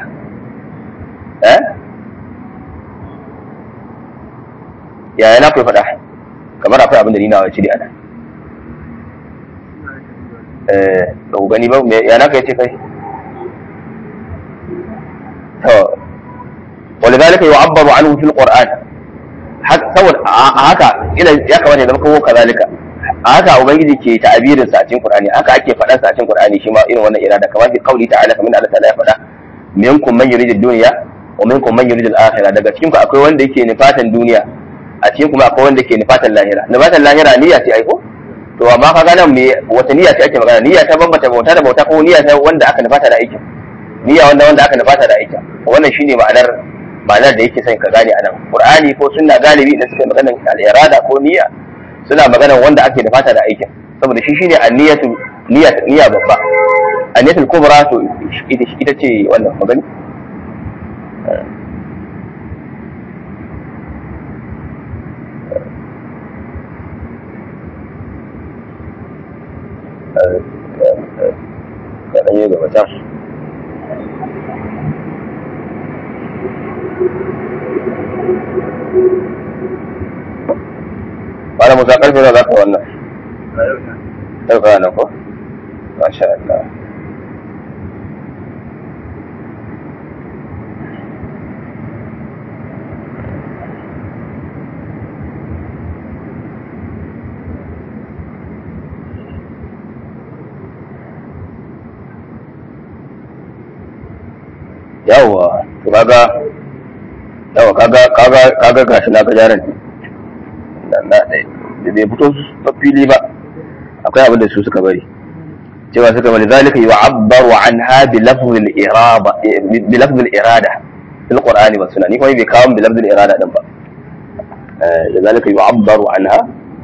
ya yana kai faɗa kamar akwai abin da ni nawa cire ana ba ku gani ba ya na kai ce kai to ولذلك يعبر عنه في القرآن saboda haka ya kamata ya zama kawo kazalika haka ubangiji ke ta'abirin sa a cikin Qur'ani, haka ake faɗan sa a cikin Qur'ani shi ma irin wannan irada kamar fi qauli ta'ala kamar Allah ta'ala ya faɗa minkum man yuridu dunya wa minkum man yuridu al-akhirah, daga cikin ku akwai wanda yake nufatan duniya, a cikin kuma akwai wanda yake nufatan lahira. Nufatan lahira niyya ce aiko, to amma kaga nan me wata niyya ce ake magana? Niyya ta bambata bauta da bauta ko niyya ta wanda aka nufata da aikin? Niyya wanda aka nufata da aikin, wannan shine ma'anar da yake son ka gane anan. Qur'ani ko sunna galibi idan suka magana al-irada ko niyya suna magana wanda ake da fata da aikin, saboda shi shine niyya babba. An-niyatul kubra to ita ce wannan magani. Ya dan yi gaba ta. Wala musa karfe da za ka wannan ɗauka na ko? Masha Allah. Yawwa, to kaga gashi na ga jaran da bai fito fili ba, akwai abin da su suka bari cewa suka bari zalika yu'abbaru anha bi lafzil irada fil qur'ani wa sunnah. Ni kuma bai kawo bi lafzil irada din ba, zalika yu'abbaru anha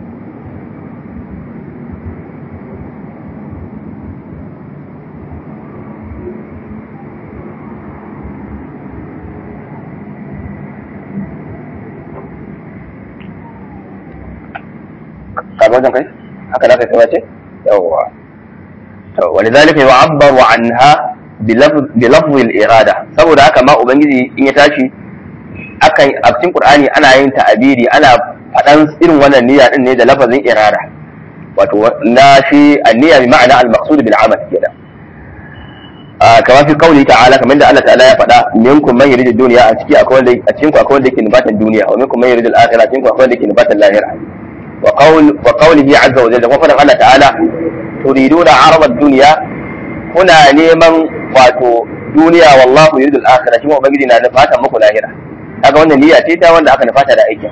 wajen kai haka za ka yi ce yawwa. To walidhalika yu'abbaru anha bi lafzil irada, saboda haka ma ubangiji in ya tashi akan a cikin Qur'ani ana yin ta'abiri, ana faɗan irin wannan niyya din ne da lafazin irada, wato na shi an-niyya bi ma'ana al-maqsud bil amal kenan. Kamar fi qauli ta'ala, kamar da Allah ta'ala ya faɗa minkum man yuridu dunya, a cikin ku akwai wanda yake nufatan duniya, wa minkum man yuridu al-akhirah, a cikin ku akwai wanda yake nufatan lahira. وقوله عز وجل وقال الله تعالى تريدون عرض الدنيا، هنا نيمان واتو دنيا والله يريد الآخرة، شما بجدنا نفاتا مكو لاهرة. kaga wannan niyya ce ta wanda aka nufata da aikin.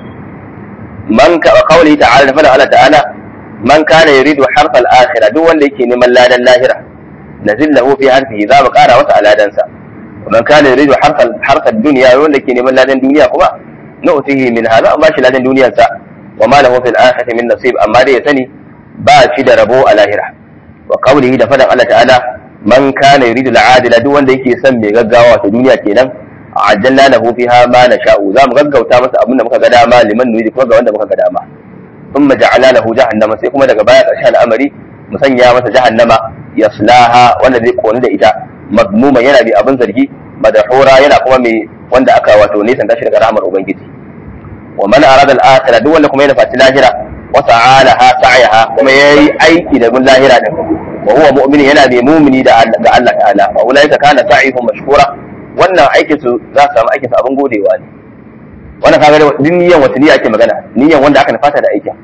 Man ka qawli ta'ala da fada Allah ta'ala man kana yuridu harfal akhirah, duk wanda yake neman ladan lahira nazillahu fi harfihi, za mu kara masa aladansa. Man kana yuridu harfal dunya, wanda yake neman ladan duniya kuma nu'tihi min hadha, ba shi ladan duniyarsa, wa ma lahu fil akhirati min nasib, amma dai ya sani ba shi da rabo a lahira. Wa qawlihi da fadan Allah ta'ala man kana yuridu al'adila, duk wanda yake son mai gaggawa ta duniya kenan, ajjalna lahu fiha ma nasha'u, za mu gaggauta masa abin da muka ga dama, liman nuri kuma ga wanda muka ga dama. thumma ja'alna lahu jahannama, sai kuma daga baya ƙarshen al'amari mu sanya masa jahannama yaslaha, wanda zai koni da ita, madmuma yana bi abin zargi, madahura yana kuma mai wanda aka wato nisan tashi daga rahmar ubangiji. Wa man arada al-akhirah, duk wanda kuma yana fati lahira, wa ta'alaha sa'yaha, kuma yayi aiki da gun lahira din, wa huwa mu'min, yana mai mu'mini da Allah ta'ala, wa ulaika kana sa'ihum mashkura, wannan aikin su za su samu aikin su abin godewa ne. Wannan kaga duk niyyar wata niyya ake magana, niyyar wanda aka nufata da aikin.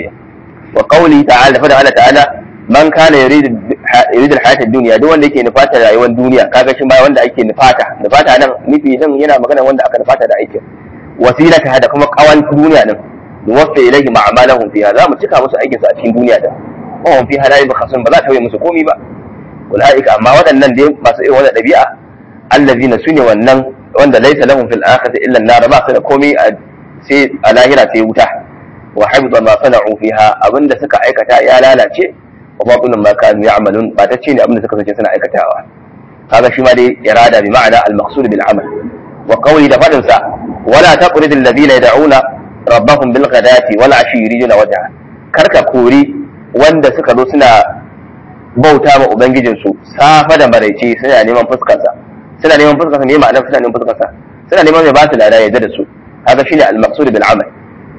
Wa qawli ta'ala, fa Allah ta'ala man kana yuridu al-hayata ad-dunya, duk wanda yake nufata rayuwar duniya, kaga shi ma wanda ake nufata nan nufi din yana magana wanda aka nufata da aikin. Wasilata da kuma kawan duniya din, nuwaffi ilayhi ma'amalahum fiha, za mu cika musu aikin su a cikin duniya din. Wa hum fiha la yabkhasun, ba za ta yi musu komai ba. Ulaika, amma waɗannan dai masu irin wannan ɗabi'a, allazina sune wannan wanda laysa lahum fil akhirati illa an-nar, ba su da komai sai a lahira sai wuta. Wa habita ma sana'u fiha, abinda suka aikata ya lalace, wa batilun ma kanu ya'malun, ba ta ce ne abinda suka sace suna aikatawa. kaga shi ma dai irada bi ma'ana al-maqsud bil amal. Wa qawli da fadin sa wala taqrid alladhina yad'una rabbahum bil ghadati wal ashi yuriduna wajha, karka kori wanda suka zo suna bauta ma ubangijinsu safa da maraice, suna neman fuskarsa, ne ma'anar suna neman fuskarsa, suna neman mai ba su lada ya da su, haka shine al-maqsud bil amal.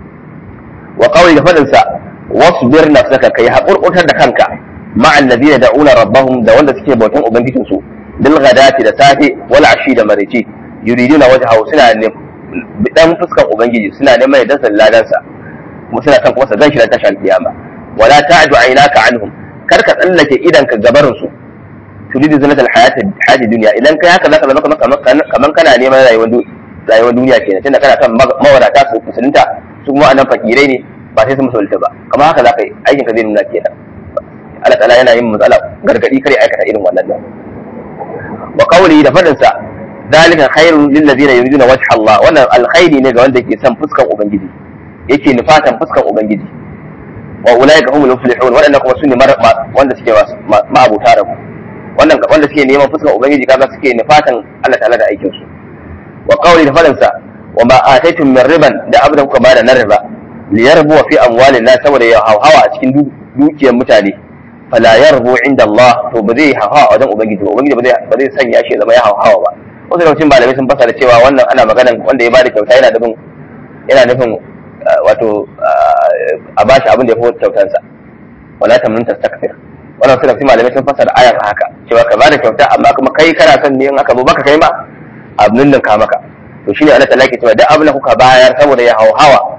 Wa qawli da fadin sa wasbir nafsaka, kai haƙurƙutar da kanka ma'al ladina da'una rabbahum, da wanda suke bautan ubangijinsu bil ghadati da safe wal ashi da maraice, yuriduna wajhahu, suna dan fuskan ubangiji, suna neman ya dasa ladansa, kuma suna kan kuma sa zan shi da tashar kiyama. Wala ta'du aynaka anhum, kar ka tsallake idan ka gabarin su, turidu zinatal hayati dunya, idan kai haka zaka zama kaman kana neman rayuwar duniya kenan, tunda kana kan mawadata su musulunta, su kuma anan fakirai ne ba sai su musulunta ba, kamar haka zaka yi aikin ka zai nuna kenan. Allah ta'ala yana yin matsala gargadi kare aikata irin wannan da. Wa qawli da fadin sa zalika khairun lil ladina yuriduna wajha Allah, wannan alkhairi ne ga wanda yake son fuskan ubangiji, yake nufatan fuskan ubangiji. Wa ulaika humul muflihun, wadannan kuma sune wanda suke ma'abuta rabu, wannan wanda suke neman fuskan ubangiji, kaga suke nufatan Allah ta'ala da aikin su. Wa qawli da fadin sa wa ma ataytum min riban, da abdan kuka bada na riba, liyarbu fi amwalin nas, saboda ya hawa a cikin dukiyar mutane, fala yarbu inda Allah, to ba zai hawa wajen ubangiji ba, ubangiji ba zai sanya shi zama ya hawa ba. Wasu lokacin malamai sun fasara cewa wannan ana maganan wanda ya bada kyauta yana nufin wato a bashi abin da ya fi kyautansa, wala tamnun tastakbir. Wannan su lokacin malamai sun fasara ayan haka, cewa ka bada kyauta amma kuma kai kana son ne in aka zo baka kai ma abin nan ka maka. To shine Allah ta'ala ke cewa duk abin da kuka bayar saboda ya hawa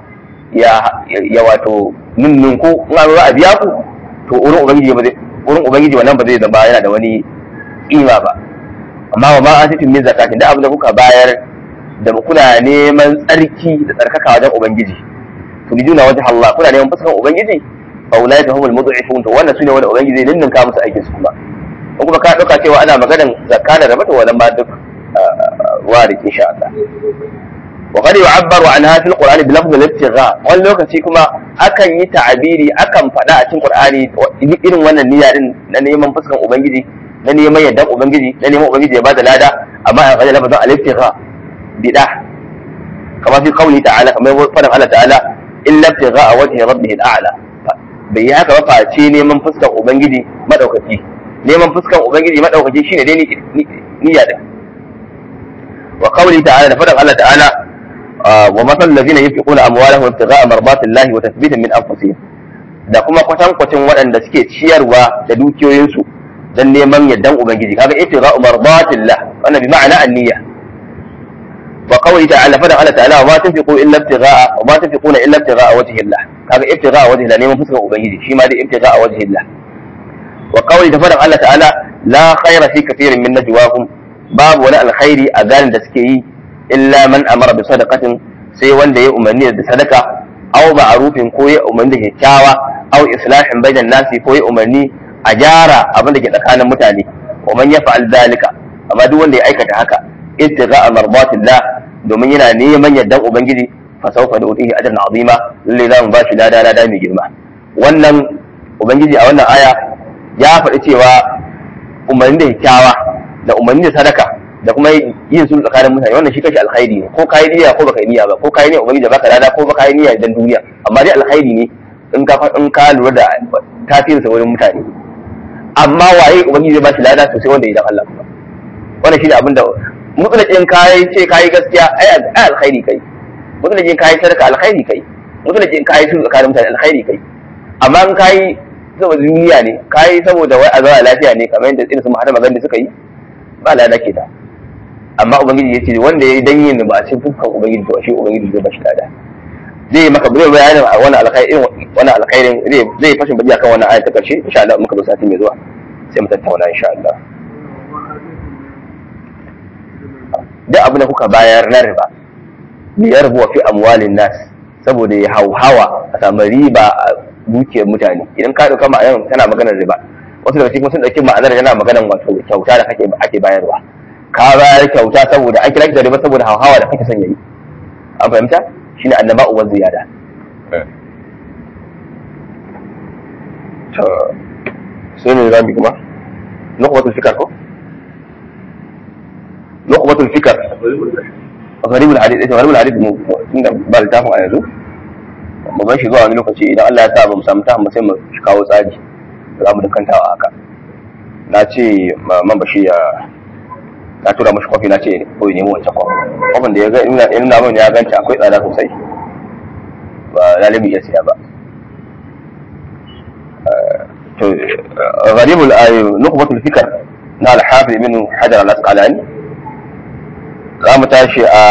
ya wato nunnunku, in an zo a biya ku, to wurin ubangiji wannan ba zai zama yana da wani kima ba. Amma wa ma atitum min zakatin, da abin da kuka bayar da kuna neman tsarki da tsarkaka wajen ubangiji, turiduna wajha Allah, kuna neman fuskan ubangiji, fa ulaika humul mud'ifun, to wannan sune wanda ubangiji zai ninninka musu aikin su. Kuma in kuma ka dauka cewa ana maganan zakka da rabata, wannan ma duk wari insha Allah. Wa qad yu'abbaru anha fil qur'ani bi lafdh al-ibtigha, wani lokaci kuma akan yi ta'abiri, akan faɗa a cikin qur'ani irin wannan niyya din na neman fuskan ubangiji, na neman yaddan ubangiji, na neman ubangiji ya bada lada, amma a faɗa lafazin al-ibtigha bid'a, kama fi qawli ta'ala, kamar faɗin Allah ta'ala illa ibtigha wajhi rabbih al-a'la, bai yi haka ba face neman fuskan ubangiji madaukaki. Neman fuskan ubangiji madaukaki shine dai niyya din. Wa qawli ta'ala, da faɗin Allah ta'ala wa masal ladina yunfiquna amwalahum ibtigha'a mardatillahi wa tathbitan min anfusihim, da kuma kwatankwacin waɗanda suke ciyarwa da dukiyoyinsu dan neman yardan ubangiji, kaga ibtigha'u mardatillah, wannan bi ma'ana an-niyya. Wa qawli ta'ala, fa Allah ta'ala wa ma tunfiquna illa ibtigha'a wajhillah, kaga ibtigha'a wajhillah, neman fuskar ubangiji, shi ma dai ibtigha'a wajhillah. Wa qawli da Allah ta'ala la khayra fi kathirin min najwahum, babu wani alkhairi a ganin da suke yi, illa man amara bi sadaqatin sai wanda ya umarni da sadaka aw ma'rufin ko ya umarni da kyakkyawa aw islahin bainan nasi ko ya umarni a gyara abin da ke tsakanin mutane wa man yaf'al zalika amma duk wanda ya aikata haka ittiqa mardatillah domin yana neman yardan ubangiji fa sawfa nu'tihi ajran azima lalle za mu ba shi lada mai girma. Wannan ubangiji a wannan aya ya faɗi cewa umarni da kyakkyawa da umarni da sadaka da kuma yin sulhu tsakanin mutane wannan shi kashi alkhairi ne, ko kai niyya ko baka niyya ba, ko kai niyya ubangiji baka lada ko baka niyya dan duniya, amma dai alkhairi ne in ka lura da tasirinsa wurin mutane. Amma waye ubangiji zai ba shi lada sosai wanda idan Allah kuma wannan shine abin da mutsalakin kai ce kai gaskiya ai alkhairi kai, mutsalakin kai sadaka alkhairi kai, mutsalakin kai sulhu tsakanin mutane alkhairi kai. Amma in kai saboda duniya ne, kai saboda wai a zauna lafiya ne kamar yadda irin su Mahatma Gandhi suka yi, ba lada ke da. Amma ubangiji ya ce wanda ya yi dan yin ba a cikin fuskan ubangiji to shi ubangiji zai ba shi lada. Zai maka bayanin a wannan alkhairin zai fashin baji akan wannan ayat ta karshe insha Allah muka zo sati mai zuwa sai mu tattauna insha Allah. Duk abin da kuka bayar na riba ya rabuwa fi amwalin nas saboda ya hauhawa a samu riba a dukiyar mutane. Idan ka dauka ma'anar tana maganar riba, wasu daga cikin sun dauki ma'anar yana maganar wato kyauta da ake bayarwa. Ka bayar kyauta saboda an kira ki da riba saboda hauhawa da kake son yayi. An fahimta? Shine annaba uwan ziyada. To sai ne zamu kuma nuqbatul fikr ko nuqbatul fikr gharibul hadith mu inda ba ta mu a yanzu mu ban shi zuwa wani lokaci idan Allah ya sa ba mu samu ta mu sai mu kawo tsari za mu dukantawa haka. Na ce man bashi ya na tura mashi kwafi na ce ko ya nemi wancan kwafin da ya ga ina mun ya ganta akwai tsada sosai ba lalibi ya siya ba. to gharibul nuqbatul fikr na al-hafiz ibn hajar al-asqalani za mu tashi a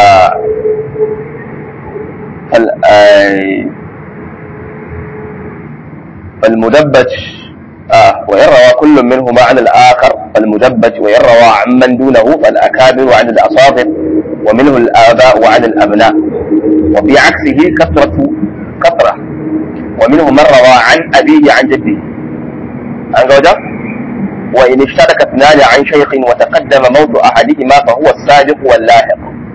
المدبج ويروى كل منهما عن الآخر المدبج ويروى عمن دونه فالأكابر وعن الأصاغر ومنه الآباء وعن الأبناء وفي عكسه كثرة ومنه من روى عن أبيه عن جده أنجوجا وإن اشترك اثنان عن شيخ وتقدم موت أحدهما فهو السابق واللاحق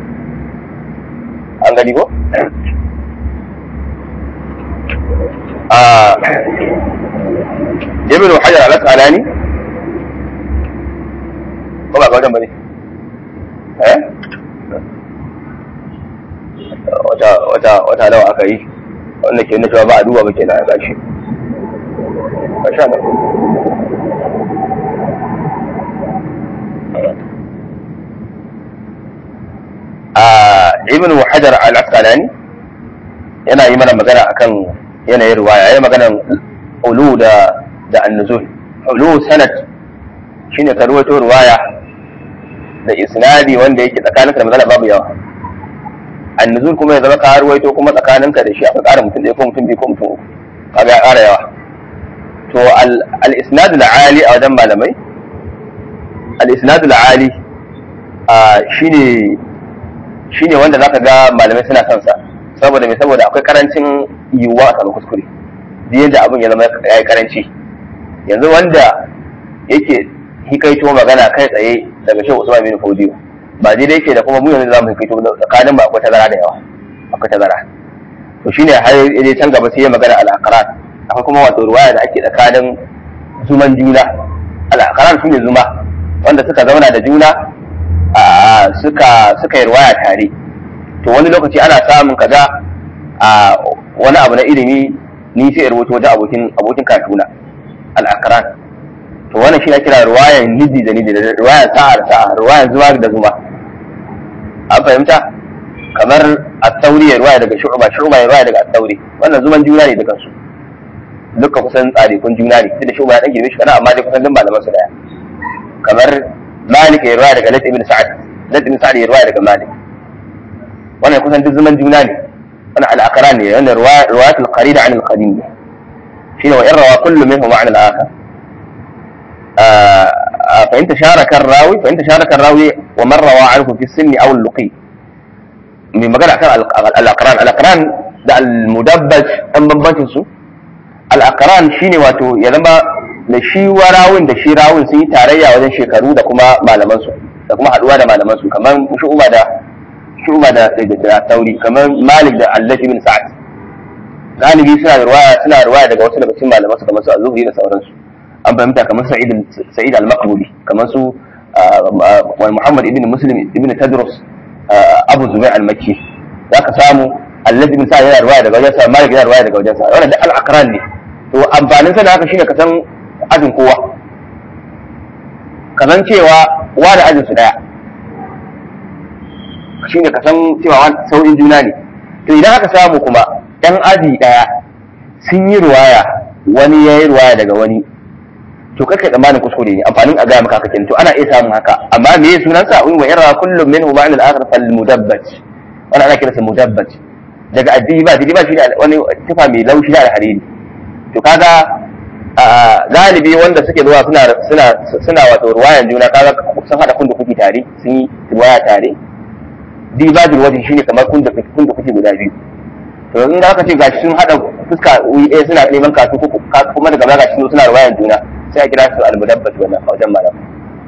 أنجوجا ابن حجر الأسقلاني طبعا قوة بني wata nawa aka yi wanda ke nuna cewa ba a duba ba ke na ya gashi ba sha ba. Ibn Hajar al-Asqalani yana yi mana magana akan yanayin riwaya, yayin maganan ulu da an-nuzul. Ulu sanad shine ka ruwaito riwaya da isnadi wanda yake tsakaninka da matsala babu yawa. An-nuzul kuma ya zama ka ruwaito kuma tsakaninka da shi aka ƙara mutum ɗaya ko mutum biyu ko mutum uku, kaga ya ƙara yawa. To al-isnad al-ali a wajen malamai, al-isnad al-ali shine wanda zaka ga malamai suna kansa saboda me, saboda akwai karancin yiwuwa a samu kuskure duk yadda abin ya zama ya yi karanci. Yanzu wanda yake hikaito magana kai tsaye daga Shehu Usman bin Fodiyo ba dai yake da kuma mu yanzu zamu hikaito tsakanin ba akwai tazara da yawa, akwai tazara. To shine har yaje can gaba sai ya magana al-aqran. Akwai kuma wato ruwaya da ake tsakanin zuman juna. Al-aqran shine zuma wanda suka zauna da juna suka yi ruwaya tare. To wani lokaci ana samun kaga wani abu na ilimi ni sai rubuta wajen abokin katuna al-aqran. To wannan shi ake kira ruwayan nidi da nidi, da ruwayan sa'a da sa'a, ruwayan zuma da zuma. An fahimta? Kamar at-Tawri ya ruwaya daga Shu'ba ya ruwaya daga at-Tawri. Wannan zuman juna ne dukan su. Duka kusan tsare kun juna ne. Sai da Shu'ba ya dan girme shi kana amma dai kusan din malaman su daya. Kamar Malik ya ruwaya daga Layth ibn Sa'd. Layth ibn Sa'd ya ruwaya daga Malik. Wannan kusan duk zuman juna ne. Wannan al-aqran ne, wannan riwayatul qarina 'an al-qadim. Shine wa irra kullu minhum 'an al-akhar. فإن تشارك الراوي ومن روى عنه في السن أو اللقي mai magana kan al-aqran da al-mudabbaj an bambancin su. Al-aqran shine wato ya zama da shi rawun da shi rawun sun yi tarayya wajen shekaru da kuma malaman su da kuma haduwa da malaman su, kamar shu'ba da tauri, kamar Malik da Allah ibn Sa'ad. Galibi suna riwaya daga wasu daga cikin malaman su kamar su Az-Zuhri da sauransu. An fahimta kamar Sa'id al-Maqburi, kamar su Muhammad ibn Muslim ibn Tadrus, Abu Zubair al-Makki. Zaka samu Allah ibn Sa'ad yana riwaya daga wajensa, Malik yana riwaya daga wajensa. Wannan da al-aqran ne. To amfanin sa da haka shine ka san ajin kowa, ka san cewa wa da ajin su daya, shine ka san cewa saurin juna ne. To idan aka samu kuma ɗan aji daya sun yi ruwaya, wani ya yi ruwaya daga wani, to kai tsammanin kuskure ne, amfanin a gaya maka kake. To ana iya samun haka, amma me ya sunan sa? Wa yara kullum minhu ma'an al-akhar fal mudabbaj. Wannan ana kiransa mudabbaj. Daga addiba shi wani tufa mai laushi da alhariri. To kaga galibi wanda suke zuwa suna wato ruwayan juna, kaga sun hada kun da kuke tare, sun yi ruwaya tare. Dibajul wajhi shine kamar kun da kuke guda biyu. To in da aka ce gashi sun hada fuska suna neman kasu kuma daga baya gashi suna ruwayan juna, sai a kira su al-mudabbat wannan a wajen malam.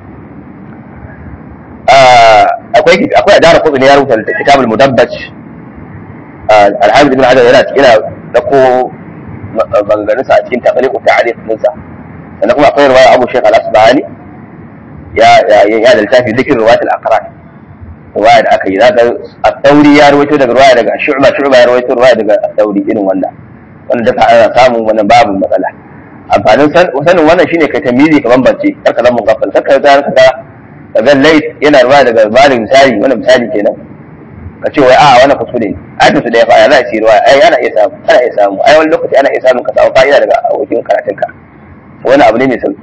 Akwai adara kudu ne ya rubuta kitabul mudabbat. Al-Hamid ibn Hajar yana da ko maganganunsa a cikin taqriqu ta'rif dinsa. Sannan kuma akwai riwaya Abu Shaykh al-Asbahani ya da littafi zikr riwayat al-aqran, riwaya da aka yi. Zaka at-Tawri ya rawaito daga riwaya daga Shu'ba ya rawaito riwaya daga at-Tawri irin wannan duka ana samun wannan babu matsala. Amfanin sanin wannan shine kai tamizi ka bambance, kar ka zama gafal, kar ka ga lait yana riwaya daga Malik misali, wannan misali kenan, ka ce wai wannan kuskure ne, ayatin su da ya fa za a ci riwaya, ana iya samu wani lokaci ana iya samun ka samu fa'ida daga abokin karatun ka. Wani abu ne mai sauki.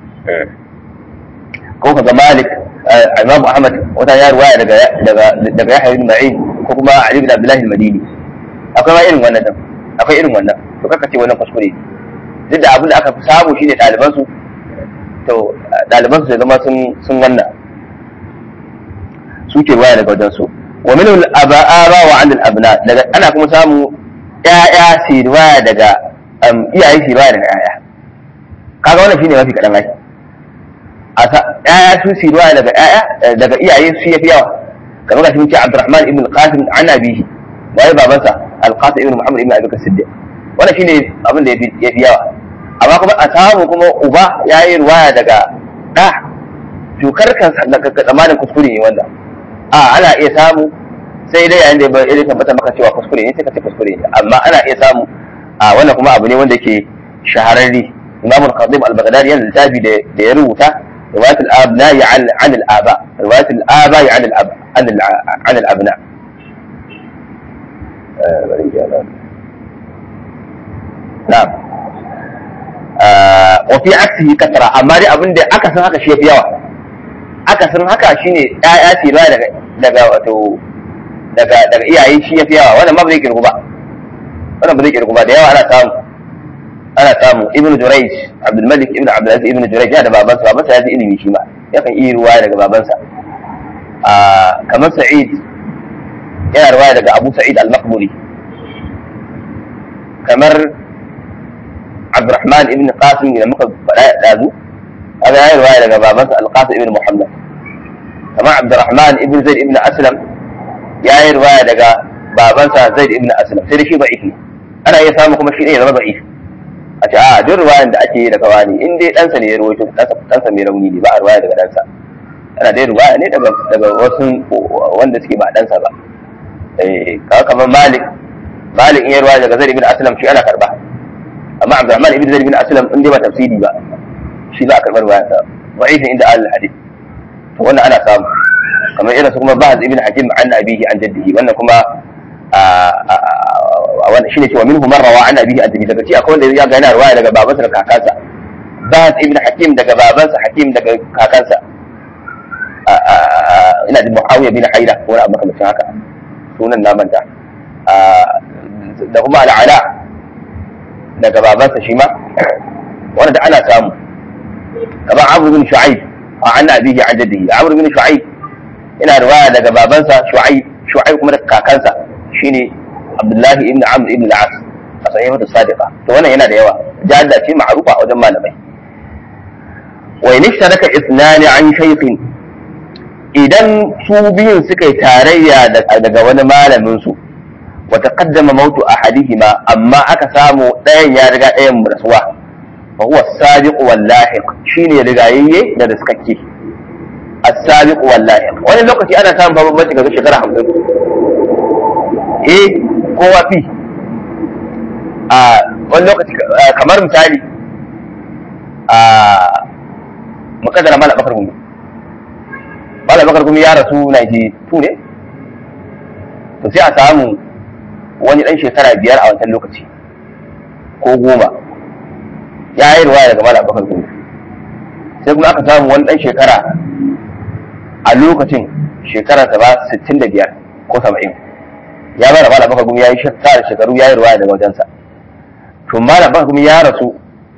Ko ka ga Malik, Imam Ahmad wata ya riwaya daga Yahya ibn Ma'in ko kuma Ali ibn Abdullah al-Madini. Akwai irin wannan, to kaka ce wannan kuskure ne. Duk da abin da aka fi samu shine ɗaliban su da zama sun wannan suke riwaya daga wajen su. Wa min al-aba'a wa 'an al-abna, daga ana kuma samu ƴaƴa su riwaya daga iyaye su riwaya daga ƴaƴa. Kaga wannan shine mafi kadan ai. ƴaƴa su riwaya daga ƴaƴa daga iyaye su yafi yawa. Kamar gashi mun ce Abdurrahman ibn al-Qasim an abihi, wai babansa al-Qasim ibn Muhammad ibn Abi Bakr Siddiq. Wannan shine abin da yafi yawa. Amma kuma a samu kuma uba yayi riwaya daga da, to karkan tsammanin kuskure ne wanda ana iya samu, sai dai yayin da ya tabbata maka cewa kuskure ne sai ka ce kuskure ne, amma ana iya samu. Wannan kuma abu ne wanda ke shahararre. Imam al-Khatib al-Baghdadi yana littafi da ya rubuta riwayat al-abna an al-aba, riwayat al-aba an al-abna. Na'am. Wa fi aksihi kasra, amma dai abin da aka san haka shi yafi yawa. Aka san haka shine ƴaƴa ce ba daga iyaye shi yafi yawa. Wannan ma ba zai kirgu ba, da yawa ana samu. Ibn Jurayj, Abdul Malik ibn Abdul Aziz ibn Jurayj ya da babansa ya ji ilimi shi ma yakan iya ruwaya daga babansa. Kamar Sa'id yana ruwaya daga Abu Sa'id al-Maqburi, kamar Abdurrahman ibn Qasim da muka faɗa ɗazu, haka ya yi riwaya daga babansa Al-Qasim ibn Muhammad. Kamar Abdurrahman ibn Zaid ibn Aslam ya yi riwaya daga babansa Zaid ibn Aslam, sai da shi da'if ne. Ana iya samu kuma shi ne ya zama da'if. A ce duk riwayan da ake yi daga wani in dai ɗansa ne ya rawaito, ɗansa mai rauni ne, ba a riwaya daga ɗansa. Ana dai riwaya ne daga wasu wanda suke ba ɗansa ba. Kamar Malik in ya riwaya daga Zaid ibn Aslam shi ana karɓa. Amma Abdurrahman ibn Zaid ibn Aslam in dai ba tafsiri ba, shi za a karɓar bayansa, da'ifin inda ahlul hadith. To wannan ana samu. Kamar irin su kuma Bahz ibn Hakim an abihi an jaddihi, wannan kuma wannan shine cewa minhu man rawa an abihi an jaddihi, daga ci akwai wanda ya ga yana riwaya daga babansa da kakansa. Bahz ibn Hakim daga babansa, Hakim daga kakansa. Ina da Muawiya bin Haida ko wani abu kamar haka, sunan na manta. Da kuma Al-Ala daga babansa shi ma, wanda ana samu. Kamar Amr bin Shu'aib an abihi an jaddihi. Amr bin Shu'aib ina riwaya daga babansa Shu'aib Shu'aib kuma daga kakansa shine Abdullahi ibn Amr ibn al-As a sahihatu sadiqa. To wannan yana da yawa, jadda ce ma'rufa a wajen malamai. Wa in ishtaraka ithnani an shaykhin, idan su biyun suka yi tarayya daga wani malamin su, wa taqaddama mautu ahadihima, amma aka samu ɗayan ya riga ɗayan rasuwa, fa huwa as-sabiq wal lahiq, shine rigayayye da riskakke. as-sabiq wal lahiq, wani lokaci ana samun bambanci ga shekara 50 kowa fi a wani lokaci, kamar misali a makadara Malam Bakar Gumi. Malam Bakar Gumi ya rasu 92 ne, to sai a samu wani ɗan shekara 5 a wancan lokaci ko 10 ya yi ruwaya daga Malam Bakar Gumi, sai kuma aka samu wani ɗan shekara a lokacin shekararsa ba 65 ko 70 ya bada Malam Bakar Gumi ya yi shekaru ya yi ruwaya daga wajensa. To Malam Bakar Gumi ya rasu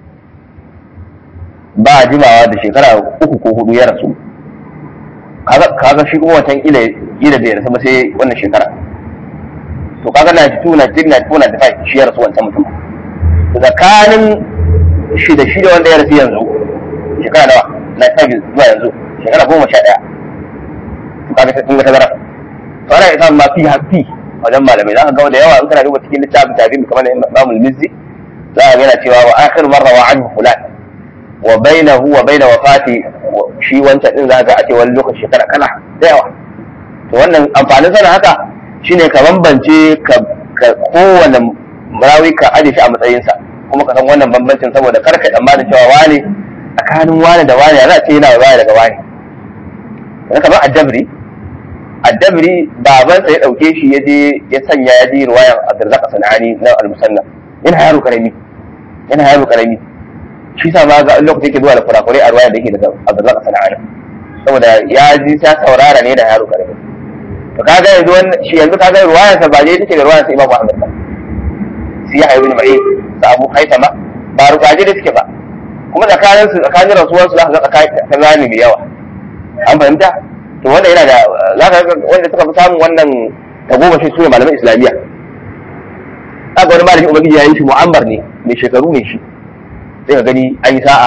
ba jimawa da shekara 3 ko 4 ya rasu, kaga shi kuma wancan ila bai rasu ba sai wannan shekara. To kaga 92, 93, 94, 95 shi ya rasu wancan mutum. To tsakanin shi da wanda ya rasu yanzu shekara nawa? 95 zuwa yanzu shekara 11. To kaga sai kun ga tazara. To ana isa ma fi haƙƙi wajen malamai, za ka ga da yawa in kana duba cikin littafin tabi'in kamar Imam al-Mizzi, za ka ga yana cewa wa akhir marra wa anhu fulan wa bainahu wa bain wafati, shi wancan din za ka ga a ce wani lokaci shekara kana da yawa. To wannan amfanin sana haka shine ka bambance ka kowane rawi ka aje shi a matsayinsa, kuma ka san wannan bambancin, saboda kar ka tsammanin cewa wani tsakanin wani da wani za a ce yana baya daga wani. Kamar Ad-Dabri babansa ya dauke shi ya je ya sanya ya ji riwayar Abdurrazzaq Sanani na al-Musannaf yana yaro karami, shi sa ma ga lokacin yake zuwa da kurakurai a riwayar da yake daga Abdurrazzaq Sanani, saboda ya ji ta saurara ne da yaro karami. To kaga yanzu kaga riwayar sa ba je take da riwayar sa Imam Ahmad ba, sai ya ibn Ma'in da Abu Haythama ba rukaje da suke ba, kuma tsakanin rasuwar su za ka ga tsakani mai yawa. An fahimta? To wanda yana da za ka wanda suka fi samun wannan tagomashi su ne malaman Islamiyya. Kaga wani malami ubangiji ya yi shi mu'ammar ne, mai shekaru ne shi, sai ka gani an yi sa'a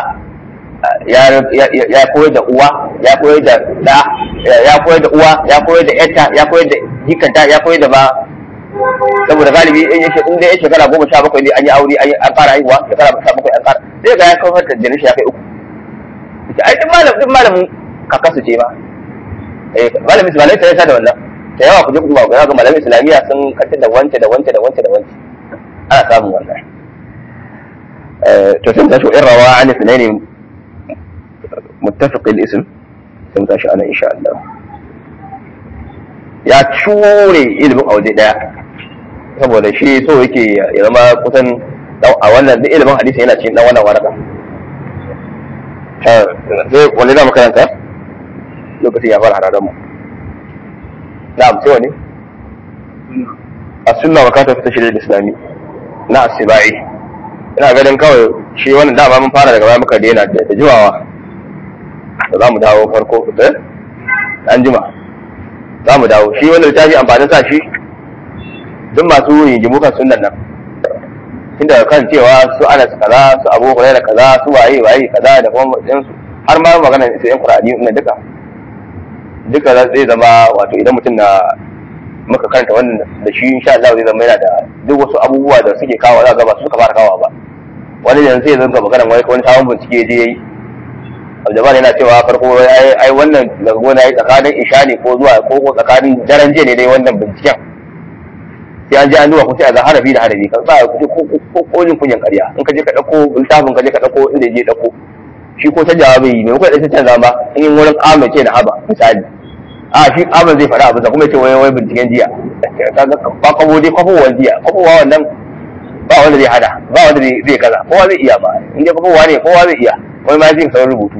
ya koyar da uwa, ya koyar da da, ya koyar da uwa, ya koyar da yarta, ya koyar da jikanta, ya koyar da ba, saboda galibi in dai ya shekara 17 ne an yi aure an fara haihuwa, shekara 17 an fara, sai ga ya kawar da jinin shi ya kai 3. Ai duk malamin kakasu ce ba. Malamin Islamiyya sai ya sa da wannan. Da yawa ku je ku ga malamin Islamiyya sun kantar da wance ana samun wannan. To sai tashi irrawa an sunaini muttafiq al-ism, sai tashi ana insha Allah. Ya cure ilimin auje daya, saboda shi so yake ya zama kusan a wannan duk ilimin hadisi yana cikin dan wannan waraka. Sai wani da makaranta lokacin ya fara hararan mu. Na'am, sai wani as-sunna wa kata fi tashri' al-islami na as-sibai. Ina ganin kawai shi wannan dama mun fara daga baya muka daina da jiwawa, da za mu dawo farko an jima za mu dawo. Shi wannan littafi amfanin sa shi duk masu rigimu kan sunnan nan, inda kan cewa su Anas kaza, su Abu Hurairah kaza, su waye kaza da kuma matsayin su, har ma magana sai yan Qur'ani ne duka zai zama, wato idan mutum na muka karanta wannan da shi insha Allah zai zama yana da duk wasu abubuwa da suke kawo, za ga ba su suka fara kawo ba. Wani yanzu sai zanga magana wani sabon bincike je yayi, Abdullah yana cewa farko ai wannan daga gona yayi tsakanin isha ne ko zuwa ko tsakanin daren jiya ne dai wannan binciken, sai an je an duba ko sai a ga harafi da harafi kan sa ko kolin kunyan ƙarya. In ka je ka dauko littafin, ka je ka dauko inda je dauko shi ko canjawa bai yi ne, ko da sai canza ba in wurin kama ce na haba misali, a shi kama zai faɗa abu da kuma ce wai binciken jiya, kaga ba kwabo dai kwafowar jiya, kwafowa wannan ba wanda zai hada, ba wanda zai kaza, kowa zai iya ba, in dai kwafowa ne kowa zai iya, wani ma zai sauran rubutu.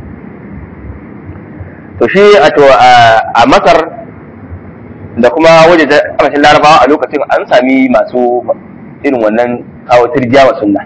To shi a Masar da kuma waje da ƙarshen Larabawa a lokacin an sami masu irin wannan kawo tirjiya wa sunna,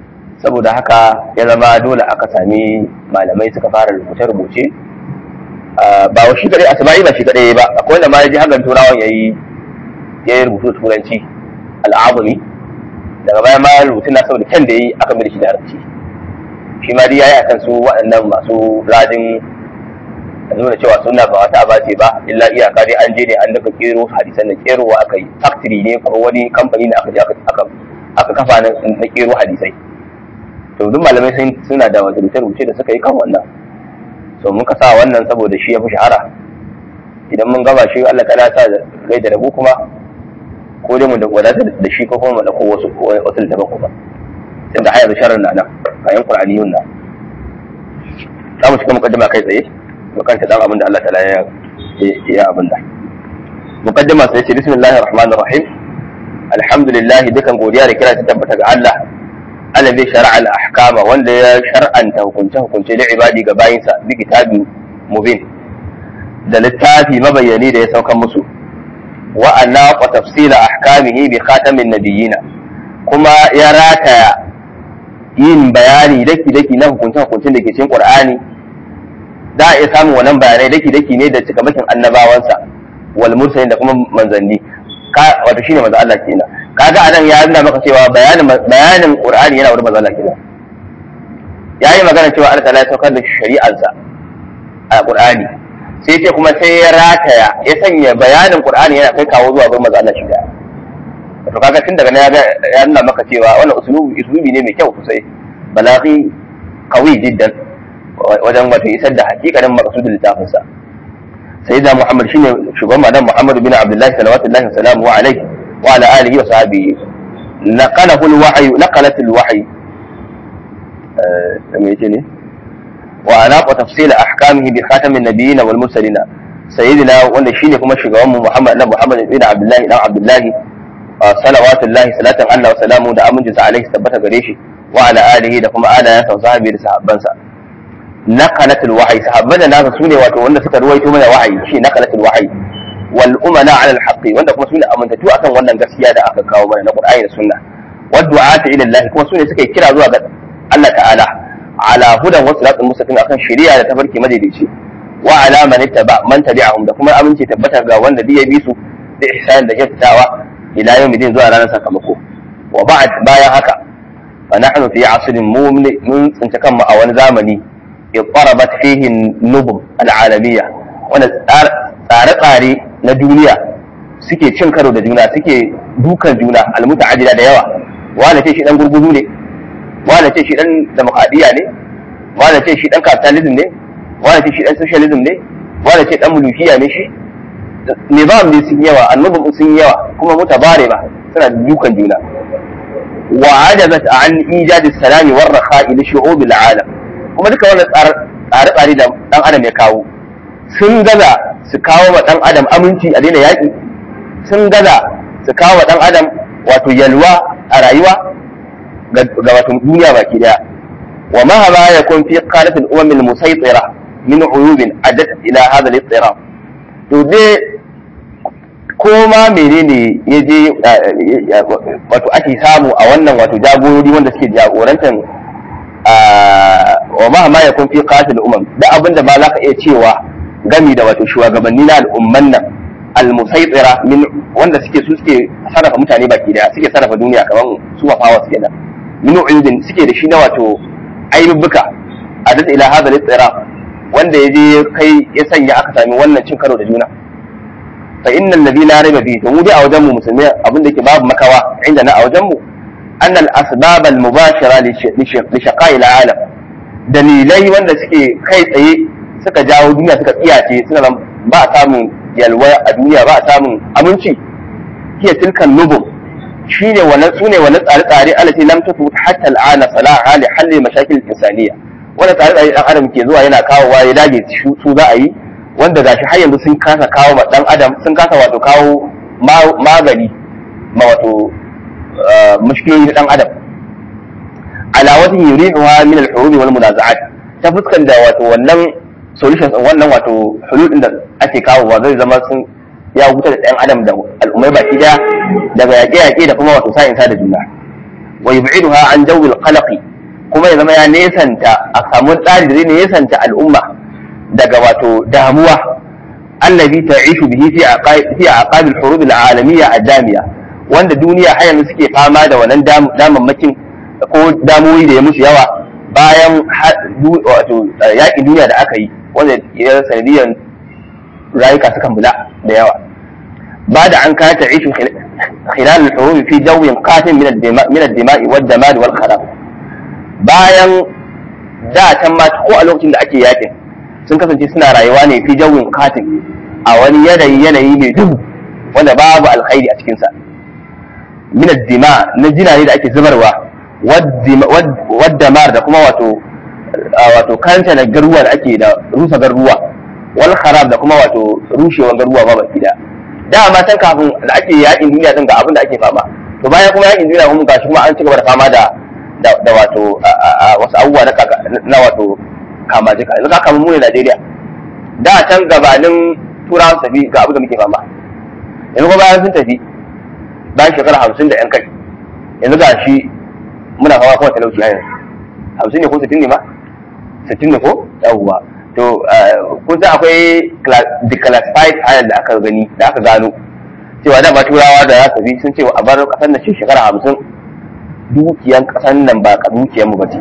saboda haka ya zama dole aka sami malamai suka fara rubuce-rubuce ba wa shi kadai asma'i ba shi kadai ba, akwai wanda ma ya ji hakan turawan yayi rubutu turanci al'azumi, daga baya ma rubutun na saboda kyan da yayi aka mai shi da arabci. Shi ma dai yayi akan su waɗannan masu rajin nuna cewa sunna ba wata abace ba, illa iyaka dai an je ne an daga kero hadisan da kerowa aka yi, factory ne ko wani kamfani da aka je aka kafa na kero hadisai. To duk malamai suna da wata rubuce da suka yi kan wannan, so muka sa wannan saboda shi ya fi shahara. Idan mun gaba shi Allah ta'ala sa rai da rabu kuma ko dai mu da wadata da shi ko kuma mu da ko wasu littafin kuma sai da hayar sharar na nan kayan qur'aniyun na za mu shiga mukaddima kai tsaye mu kanta dan abin da Allah ta'ala ya abin da mukaddima sai ce bismillahir rahmanir rahim, alhamdulillah, dukan godiya da kira ta tabbata ga Allah alladhi shar'a al-ahkama, wanda ya shar'anta hukunce da ibadi ga bayinsa bi kitabin mubin, da littafi mabayyani da ya saukan musu, wa anaqa tafsila ahkamihi bi khatamin nabiyina, kuma ya rataya yin bayani daki na hukuncin da ke cikin Qur'ani. Da a iya samun wannan bayanai daki ne da cikamakin annabawansa wal mursalin da kuma manzanni, wato shine manzo Allah kenan. Kaga anan ya nuna maka cewa bayanin Qur'ani yana wurin manzo Allah kenan. Yayi magana cewa Allah ta'ala ya saukar da shari'arsa a Qur'ani, sai ce kuma sai ya rataya ya sanya bayanin Qur'ani yana kai kawo zuwa gurin manzo Allah shi da. To kaga tun daga nan ya nuna maka cewa wannan usulubi ne mai kyau sosai, balaghi qawi jiddan wajen wato isar da hakikanin maqsudul littafin sa. Sayyidina Muhammad shine shugaban madan Muhammad bin Abdullah sallallahu alaihi wasallam wa alaihi wa ala alihi wa sahbihi, naqalat al-wahyi me yace ne وأناق تفصيل أحكامه بخاتم النبيين والمرسلين سيدنا wanda shine kuma shugaban mu Muhammad bin Abdullah dan Abdullah salawatullahi salatan Allah wa salamu da aminci sa alaihi tabbata gare shi wa ala alihi da kuma alayansa wa sahabi da sahabbansa. Naqalatul wahyi, sahabban da nasa sune wato wanda suka ruwaito mana wahayi, shi naqalatul wahyi wal umana ala al haqqi, wanda kuma sune amintatu akan wannan gaskiya da aka kawo mana na Qur'ani da Sunna, wa du'ata ila Allah, kuma sune suka kira zuwa ga Allah ta'ala ala hudan wa siratul mustaqim, akan shari'a da tafarki madaidaici, wa ala man tabi'ahum, da kuma aminci tabbata ga wanda ya bi su da ihsan da kyautatawa ila yawmidin zuwa ranar sakamako. Wa ba'd, bayan haka fa nahnu fi asrin mun tsinta kanmu a wani zamani iqtarabat fihi nubum al'alamiyya, wanda tsare-tsare na duniya suke cin karo da juna, suke dukan juna, almuta'addida da yawa. Wanda ce shi dan gurguzu ne, wanda ce shi dan demokradiyya ne, wanda ce shi dan capitalism ne, wanda ce shi dan socialism ne, wanda ce dan mulkiya ne. shi nizam ne sun yawa, annubun sun yawa, kuma mutabare ba suna dukan juna. Wa ajazat an ijadi salami war rakha'i li shu'ubil alam, kuma duka wannan tsare-tsare da dan adam ya kawo sun gaza su kawo wa dan adam aminci a daina yaki, sun gaza su kawo wa dan adam wato yalwa a rayuwa ga wato duniya baki daya. Wa mahama yakun fi qalatil umam al musaytira min uyubin addat ila hadha al ittirab, to dai ko ma menene ya je wato ake samu a wannan wato jagorori wanda suke jagorantar wa mahama yakun fi qalatil umam, da abinda ba za ka iya cewa gami da wato shugabanni na al'umman nan al-musaytira min wanda suke sarrafa mutane baki daya, suke sarrafa duniya kaman su wafawa suke da min uyudin, suke da shi na wato ayyubuka adat ila hadha al-ittirab, wanda yaje kai ya sanya aka sami wannan cin karo da juna. Fa innal ladhi la rayba fihi, to mu dai a wajen mu musulmi abin da yake babu makawa inda na a wajen mu anna al-asbab al-mubashira li shaqa'i al-alam, dalilai wanda suke kai tsaye suka jawo duniya suka tsiyace, suna ba a samun yalwa a duniya, ba a samun aminci. Hiya tilkan nubum, shine wannan sune wannan tsare-tsare alati lam tafut hatta al'ana salaha li halli mashakil insaniya, wannan tsare-tsare dan adam ke zuwa yana kawowa ya dage su za a yi, wanda gashi har yanzu sun kasa kawo ma dan adam, sun kasa wato kawo magani ma wato mushkiloli na dan adam ala wajhi yuriduha min al-hurub wal munaza'at, ta fuskan da wato wannan solutions wannan wato hulul din da ake kawowa zai zama sun ya huta da ɗan adam da al'ummai baki daya daga yaƙe-yaƙe da kuma wato sa'insa da juna. Wa yub'iduha an jawil qalaqi, kuma ya zama ya nesanta a samu tsari da zai nesanta al'umma daga wato damuwa allazi ta'ishu bihi fi aqabil hurub al-alamiyya ad-damiya wanda duniya har yanzu suke fama da wannan damammakin ko damuwoyi da ya musu yawa bayan wato yaƙin duniya da aka yi wanda ya sanadiyan rayuka sukan bula da yawa ba da an kana ta'ishu khilal al-hurub fi jawin qatin min ad-dima'i wad-damar wal-kharab bayan da can ma ko a lokacin da ake yakin sun kasance suna rayuwa ne fi jawin qatin a wani yanayi mai duhu wanda babu alkhairi a cikin sa min ad-dima na jina ne da ake zubarwa wad-damar da kuma wato kanta na garuwa da ake da rusa garuwa wal kharab da kuma wato rushewar garuwa ba baki da dama tan kafin da ake yakin duniya din ga abin da ake fama to bayan kuma yakin duniya kuma gashi kuma an ci gaba da fama da wato wasu abubuwa na wato kama jika yanzu ka kama mu ne Najeriya da can gabanin turawan tafi ga abin da muke fama yanzu kuma bayan sun tafi bayan shekara 50 da yan kai yanzu ga shi muna fama kuma talauci a yanzu 50 ne ko 60 ne ma 60 ne ko yawwa to kun san akwai declassified file da aka gani da aka gano cewa da ba turawa da za su bi sun ce a bar kasar nan shekara 50 dukiyan kasar nan ba ka dukiyan mu ba ce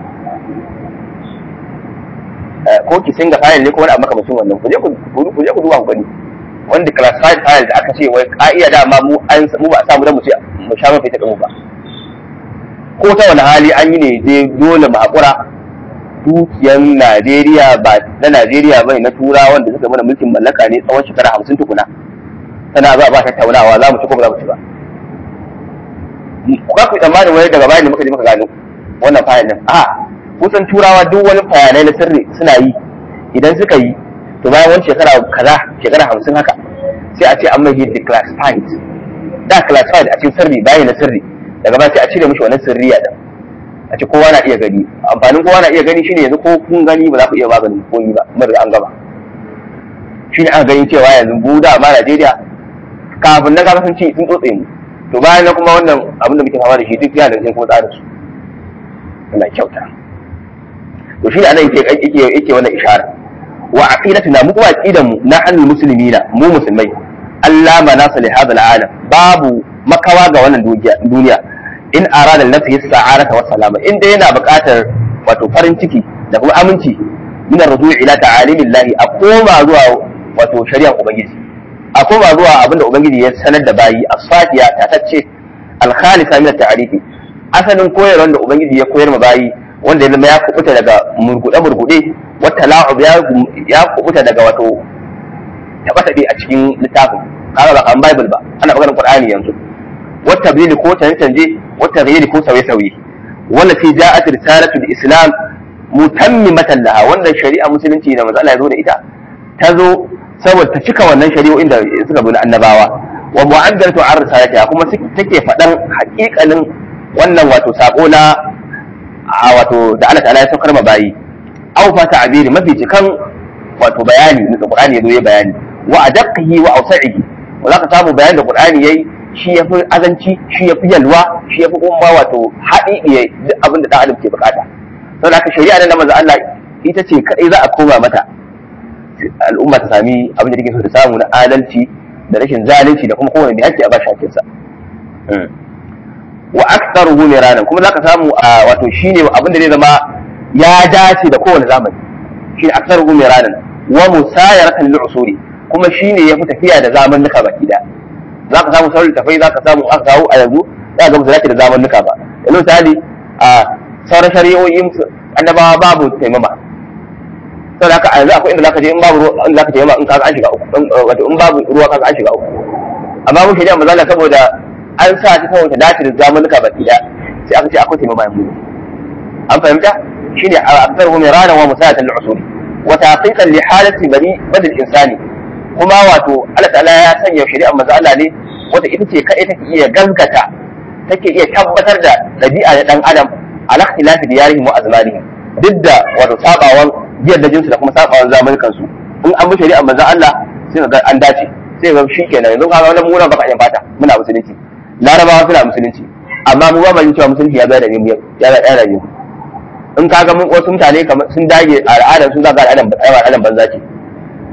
ko ki singa file ne ko wani abu makamacin wannan ku je ku duba ku gani wanda classified file da aka ce wai ka'iya dama mu ba a samu da mu ce mu sha mafi ta mu ba ko ta wani hali an yi ne dai dole mu haƙura dukiyan Najeriya ba na Najeriya bai na tura wanda suka mana mulkin mallaka ne tsawon shekara 50 tukuna tana ba tattaunawa za mu ci ko ba za mu ci ba ku ku tsammanin wani daga bayan da muka je muka gano wannan fayil din kusan turawa duk wani bayanai na sirri suna yi idan suka yi to bayan wani shekara kaza shekara 50 haka sai a ce an mai declassified da classified a cikin sirri bayan na sirri daga ba sai a cire mishi wannan sirriya din a ce kowa na iya gani amfanin kowa na iya gani shine yanzu ko kun gani ba za ku iya maganin koyi ba mun riga an gaba shine aka gani cewa yanzu buda ma Najeriya kafin na gaba sun ci sun tsotse mu to bayan na kuma wannan abin da muke fama da shi duk yana da cikin kuma tsarin su Allah kyauta to shi ne anan yake wannan ishara wa aqidatuna mu kuma aqidan mu na annal muslimina mu musulmai Allah manasa li hadha al'alam babu makawa ga wannan duniya in arada nafsi sa'arata wa salama in dai yana buƙatar wato farin ciki da kuma aminci min ar-ruju' ila ta'alimillahi a koma zuwa wato shari'ar ubangiji a koma zuwa abinda ubangiji ya sanar da bayi as-safiya tatacce al-khalisa min at-ta'rifi asalin koyarwar da ubangiji ya koyar ma bayi wanda ya zama ya kubuta daga murgude wata la'ub ya kubuta daga wato tabbatabe a cikin littafin kaga ba kan bible ba ana maganar qur'ani yanzu wata bil ko tanje wata ghayri ko sauye wanda fi ja'at risalatu al-islam mutammimatan laha wannan shari'a musulunci da manzo Allah ya zo da ita ta zo saboda ta cika wannan shari'o'in da suka bi na annabawa wa mu'addalatu an risalatiha kuma take fadan haƙiƙanin wannan wato sako na wato da Allah ta'ala ya saukar ma bayi aw fa ta'biri mafi cikan wato bayani da Qur'ani ya zo ya bayani wa adaqqihi wa awsa'ihi wa zaka samu bayanin da Qur'ani yayi shi yafi azanci shi yafi yalwa shi yafi kuma wato haɗi duk abin da dan adam ke bukata saboda haka shari'a da manzo Allah ita ce kadai za a koma mata al'umma ta sami abin da take so ta samu na adalci da rashin zalunci da kuma kowane mai hakki a bashi hakkinsa wa aktharuhu miranan kuma zaka samu wato shine abin da zai zama ya dace da kowane zamani shine aktharuhu miranan wa musayaratan lil usuli kuma shine yafi tafiya da zamanuka baki da zaka samu sauran tafai zaka samu aka kawo a yanzu zaka ga musulunci da zamanuka ba yanzu misali sauran shari'o'in annabawa babu taimama sau da a yanzu akwai inda zaka je in babu ruwa inda zaka taimama in kaga an shiga uku wato in babu ruwa kaga an shiga uku amma mun shari'a mazala saboda an sa ta saboda dace da zamanuka baki da sai aka ce akwai taimama yanzu an fahimta shine akthar hum irana wa musayatan al-usul wa taqiqan li halati badal insani kuma wato Allah ta'ala ya sanya shari'a manzo Allah ne wata ita ce kai take iya gaskata take iya tabbatar da dabi'a na dan adam ala ikhtilafi diyarihim wa azmanihim duk da wato sabawan biyar da jinsu da kuma sabawan zamanukan su in an bi shari'a manzo Allah sai ga an dace sai ga shikenan yanzu kaga wannan muna baka yin fata muna musulunci larabawa suna musulunci amma mu ba mu cewa musulunci ya ga da mu ya ga da mu in kaga mun wasu mutane kamar sun dage al'adar sun zaga al'adar banza ce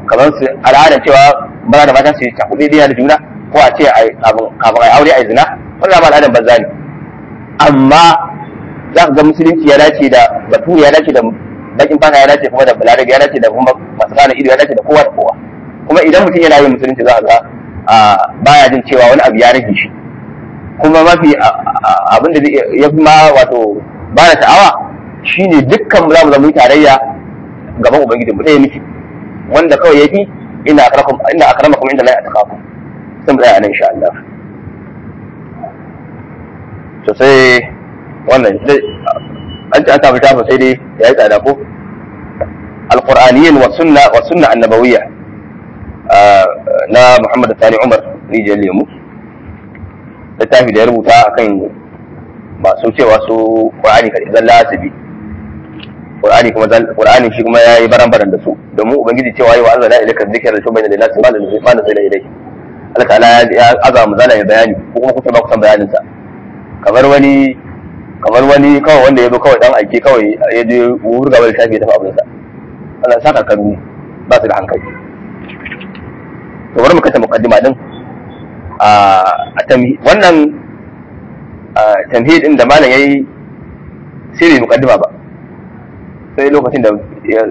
kamar su al'adar cewa maza da mata su cakuɗe da juna ko a ce kafin a aure a zina, wannan ma al'adar banza ne. Amma za ka ga musulunci ya dace da baturi, ya dace da bakin fata, ya dace kuma da balarabe, ya dace da kuma masu kana ido, ya dace da kowa da kowa. Kuma idan mutum yana yin musulunci za ka ga baya jin cewa wani abu ya rage shi. Kuma mafi abin da ya fi ma wato ba da sha'awa shine dukkan za mu zama tarayya gaban ubangiji mu ɗaya miki, wanda kawai ya fi inda akramakum inda la atqakum. Sun tsaya nan insha Allah. To sai wannan an ci an samu tafa sai dai ya yi tsada ko alqur'aniyyin wa sunna annabawiyya na Muhammad Sani Umar rijiyar lemu, littafi da ya rubuta akan masu cewa su Qur'ani kadai zalla asibi, Qur'ani shi kuma yayi baran-baran da su, domin ubangiji cewa yi wa Allah la ilaha dhikra da tubayna lin nas ma la zai ilai. Allah ta'ala ya azama zala ya bayani ko kuma kuka ba ku san bayanin sa. kamar wani kawai wanda ya zo kawai dan aiki kawai ya je wurga wani shafi ya tafi abinsa. Allah saka kanu ba su da hankali. To bari mu kasa muqaddima din wannan tamhid din da malam yayi sai bai muqaddima ba, sai lokacin da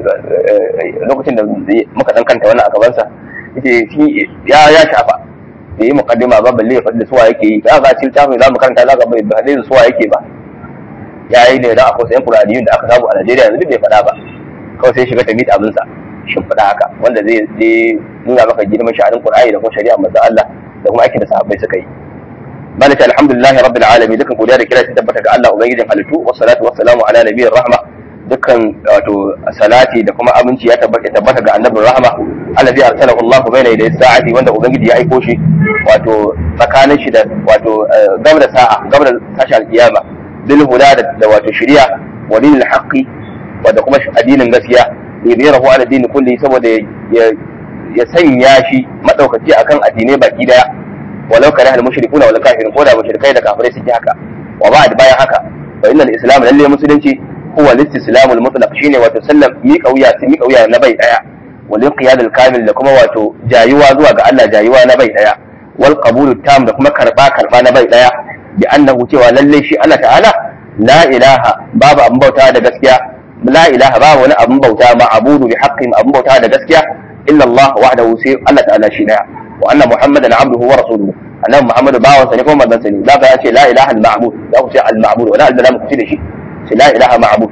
muka dan kanta wannan a gaban sa yace shi ya shafa da yi muqaddima ba, balle ya faɗi da suwa yake yi. Za ka ci littafin za mu karanta za ka bai faɗi da suwa yake ba, ya yi ne da akwai sayan Qur'aniyun da aka samu a Najeriya yanzu bai faɗa ba, kawai sai shiga tamid abinsa shimfiɗa haka, wanda zai nuna maka girman sha'anin Qur'ani da kuma shari'a manzo Allah da kuma aikin da sahabbai suka yi. Malaka alhamdulillahi rabbil alamin, dukkan godiya da kira ta tabbata ga Allah ubangijin halittu, wassalatu wassalamu ala nabiyyir rahma, dukkan wato salati da kuma aminci ya tabbata ga annabin rahma, alladhi arsalahu Allah bayna yaday sa'ati, wanda ubangiji ya aiko shi wato tsakanin shi da wato gab da tashi alkiyama, bil huda da wato shari'a wa dinil haqqi, wanda kuma addinin gaskiya, yabirahu ala dini kulli, saboda ya sanya shi madaukaki akan addinai baki daya, walau kare al mushrikuna wal kafirin, ko da mushrikai da kafirai suke haka. Wa ba'd, bayan haka, fa innal islam lalle musulunci huwa al-islamul mutlaq, shine wato sallam mi kauya na bai daya, wal inqiyad al-kamil, da kuma wato jayuwa zuwa ga Allah, jayuwa na bai daya, wal qabul tam, da kuma karba na bai daya, bi annahu cewa lalle shi Allah ta'ala la ilaha, babu abun bauta da gaskiya, la ilaha babu wani abun bauta ma'budu bi haqqin, abun bauta da gaskiya illa Allah wahdahu, sai Allah ta'ala shi daya, wa anna muhammadan abduhu wa rasuluhu, annabi muhammadu bawan sa ne kuma manzon sa ne. Zaka ya ce la ilaha al-ma'bud, za ku ce al-ma'bud, wala al-zalam ku ce da shi لا إله معبود.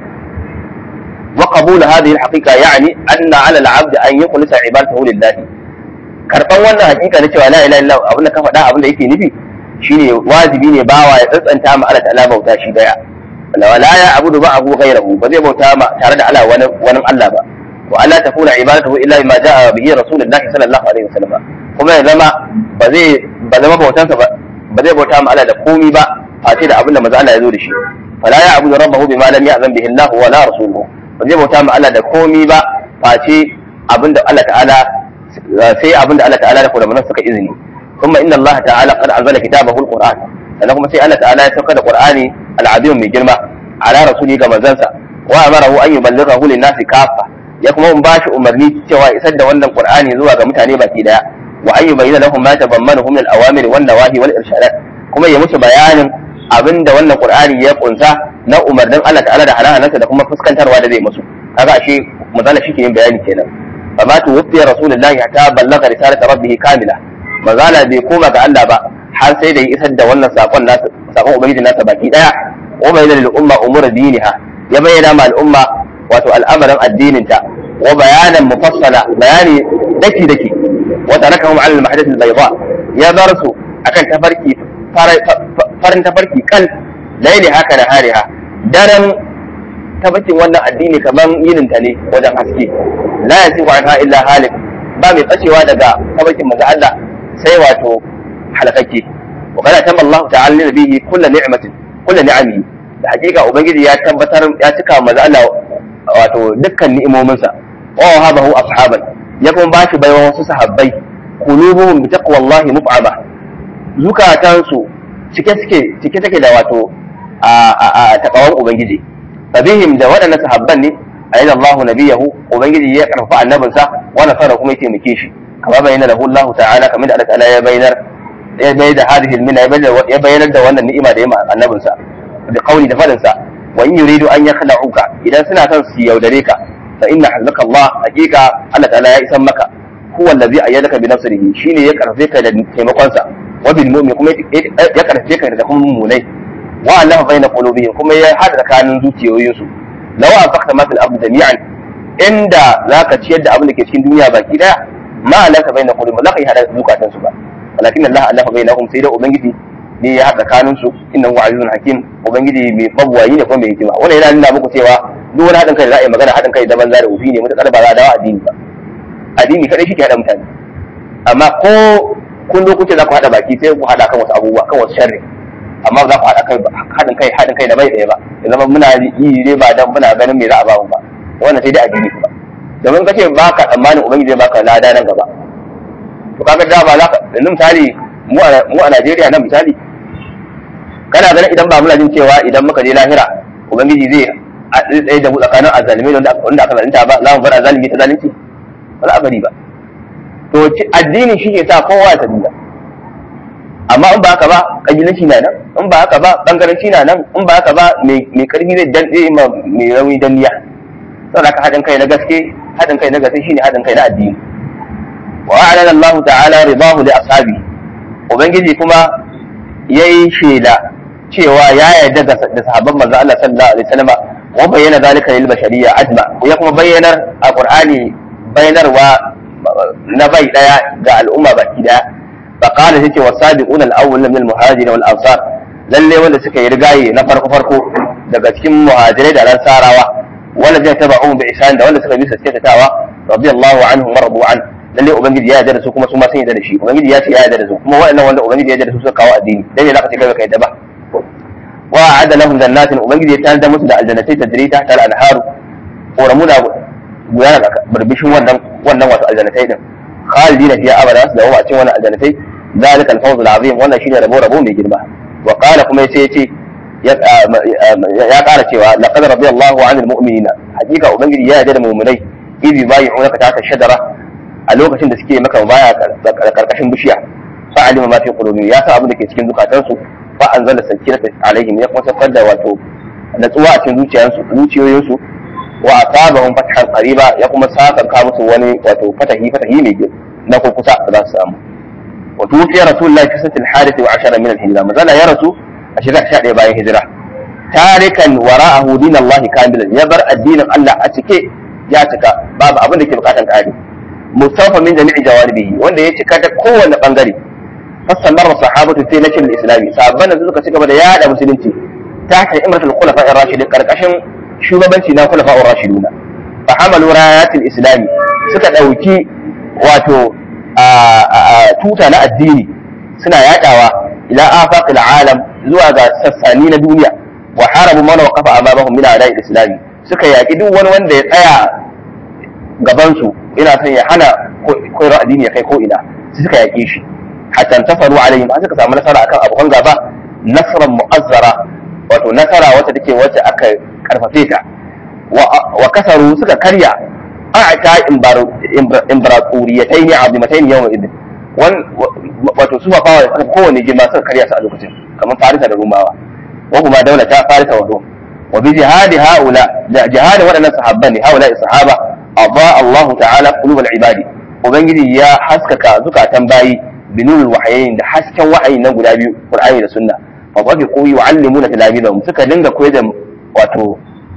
وقبول هذه الحقيقة يعني أن على العبد أن يخلص عبادته لله. karban wannan hakika na cewa la ilaha illallah, abin da ka faɗa, abin da yake nufi shine wajibi ne bawa ya tsantsanta ma Allah ta'ala bauta shi daya, wala ya abudu ba'ahu ghayrahu, ba zai bauta ma tare da Allah wani Allah ba. Wa alla takuna ibadatuhu illa bima ja'a bihi rasulullahi sallallahu alaihi wasallam, kuma ya zama ba zama bautansa ba zai bauta ma Allah da komai ba face da abin da manzo Allah ya zo da shi. فلا يعبد ربه بما لم يأذن به الله ولا رسوله, فزي bauta ma Allah da komi ba face abinda Allah ta'ala, sai abinda Allah ta'ala da kuma suka izini. Kuma inna Allah ta'ala qad anzala kitabahu al-Qur'an, sannan kuma sai Allah ta'ala ya sauka da Qur'ani al-azim mai girma ala rasuli ga manzansa, wa amarahu an yuballighahu lin-nasi kaffa, ya kuma bashi umarni cewa isar da wannan Qur'ani zuwa ga mutane baki daya, wa an yubayyana lahum ma tabammanahu min al-awamir wan nawahi wal irshadat, kuma ya musu bayanin abinda wannan Qur'ani ya kunsa na umarnin Allah ta'ala da halalansa da kuma fuskantarwa da zai musu. Kaga ashe manzala shi ke yin bayani kenan. Fa ma tuwfiya rasulullahi hatta ballaga risalata rabbih kamila, manzala bai koma ga Allah ba har sai da ya isar da wannan sakon ubangiji nasa baki daya. Wa bayyana lil umma umur diniha, ya bayyana ma al'umma wato al'amarin addininta, wa bayanan mufassala, bayani daki wa tarakahum ala al-mahdath al-bayda, ya bar su akan tafarki farin tafarki kan laili haka da hariha, daren tafarkin wannan addini kaman yininta ne wajen haske. La yasifu anha illa halik, ba mai tsacewa daga tafarkin manzo Allah sai wato halakake. Wa kana tamma Allah ta'ala li nabihi kullu ni'amihi, da hakika ubangiji ya tabbatar ya cika manzo Allah wato dukkan ni'imominsa. Wa wahabahu ashaban, ya kuma bashi baiwa wasu sahabbai, qulubuhum bi taqwallahi muf'ama, zukatansu cike take da wato a takawan ubangiji. Fabihim, da waɗannan sahabban ne ayyada Allah nabiyahu ubangiji ya karfafa annabinsa wa nasara kuma ya taimake shi kama bayyana lahu Allah ta'ala kamar da Allah ta'ala ya bayyana da hadhihi al-minna ya bayyana da wannan ni'ima da ya annabinsa da kauli da fadin sa wa in yuridu an yakhda'uka idan suna son su yaudare ka fa inna hazaka Allah hakika Allah ta'ala ya isan maka huwa allazi ayyadaka bi nasrihi shine ya karfe ka da taimakon sa wa bil mu'min kuma ya karfe ka da kuma mu'minai wa Allah bayna qulubihim kuma ya hada tsakanin zuciyoyinsu law anfaqta ma fil ardi jami'an inda zaka ciyar da abin da ke cikin duniya baki daya ma alaka bayna qulubihim la kai hada zukatan su ba walakin Allah bainahum sai da ubangiji ne ya hada tsakanin su innahu azizun hakim ubangiji mai babwayi ne kuma mai hikima wannan yana nuna muku cewa duk wani hadin kai da za a yi magana hadin kai da banza da ufi ne mutakar ba za a dawo addini ba addini kadai shi ke hada mutane amma ko kun zo kuce za ku hada baki sai ku hada kan wasu abubuwa kan wasu sharri amma za ku haɗin kai da bai ɗaya ba ya zama muna yi ne ba dan muna ganin me za a bamu ba wannan sai dai addini ba domin kace ba ka tsammanin ubangiji zai baka lada nan gaba to kaga da ba za ka yanzu misali mu a Najeriya nan misali kana ganin idan ba muna jin cewa idan muka je lahira ubangiji zai tsaye da mu tsakanin azalimai wanda aka zalunta ba za mu bar azalimi ta zalunci ba za a bari ba to addini shi ke sa kowa ta dinga amma in ba haka ba kabilanci na nan in ba haka ba bangaranci na nan in ba haka ba mai karfi zai dan mai rauni danniya saboda haka haɗin kai na gaske shine haɗin kai na addini wa a'lana Allah ta'ala ridahu li ashabi ubangiji kuma yayi shela cewa ya yarda da sahabban manzo Allah sallallahu alaihi wasallam wa bayyana zalika lil bashariyya ajma ya kuma bayyanar a Qur'ani bayyanarwa na bai daya ga al'umma baki daya فقال هيك والسابقون الاول من المهاجرين والانصار lalle wanda suka yi rigaye na farko daga cikin muhajirai da ansarawa wanda zai tabau bi ihsan da wanda suka bi sassatawa radiyallahu anhum maradu an lalle ubangiji ya yarda da su kuma su ma sun yarda da shi ubangiji ya ce ya yarda da su kuma waɗannan wanda ubangiji ya yarda da su suka kawo addini dan ne zaka ce kai yarda ba wa a'ada lahum jannatin ubangiji ya tanda musu da aljannatai tajrita tal anharu koramu da guyana barbishin wannan wato aljannatai din khalidina fiha abada da wa a cikin wannan aljannatai ذلك الفوز العظيم wannan shine rabo mai girma wa qala kuma yace ya ƙara cewa laqad radiyallahu 'anil mu'minina hakika ubangiji ya yarda da mu'minai idhi bai'unaka ta shajara a lokacin da suke maka baya karkashin bishiya fa alima ma fi qulubihim ya sa abin da ke cikin zukatansu fa anzala sakinata alaihim ya kuma sakar da wato natsuwa a cikin zuciyoyinsu wa asabahum fathan qariba ya kuma saka musu wani wato fatahi mai na kusa da za su samu وتوفي رسول الله في سنة 11 من الهجرة ما زال يا رسول أشرح شاء باين هجرة تاركا وراءه دين الله كاملا يبر الدين الله أتكي ياتك باب أبنك بقاتا كاري مستوفى من جميع جوانبه وأن يتكاد قوة بانغري فاستمر الصحابة في نشر الإسلام صحابنا ذلك سكب يا مسلمتي تحت إمرة الخلفاء الراشدين كركشن شوغبنتي نا خلفاء الراشدون فحملوا رايات الإسلام سكت أوكي واتو tuta na addini suna yadawa ila afaqil alam zuwa ga sassani na duniya wa harabu man waqafa amamahum min a'da'i al-islam suka yaki duk wani wanda ya tsaya gaban su ina son ya hana koyar addini ya kai ko ina suka yaki shi hatta tafaru alaihim suka samu nasara akan abokan gaba nasran mu'azzara wato nasara wacce aka karfafe ta wa kasaru suka karya a'ta imbaraturiyatai ne azimatai ne yawan idin wato su fawa kowane girma suka karya su a lokacin kamar farisa da rumawa wa kuma daulata farisa wa rum wa bi jihadi haula da jihadin waɗannan sahabban ne haula sahaba adha Allah ta'ala qulubul ibadi ubangiji ya haskaka zukatan bayi binurul wahayin da hasken wahayi na guda biyu qur'ani da sunna fa wafi koyi wa allimuna tilabidahum suka dinga koyar da wato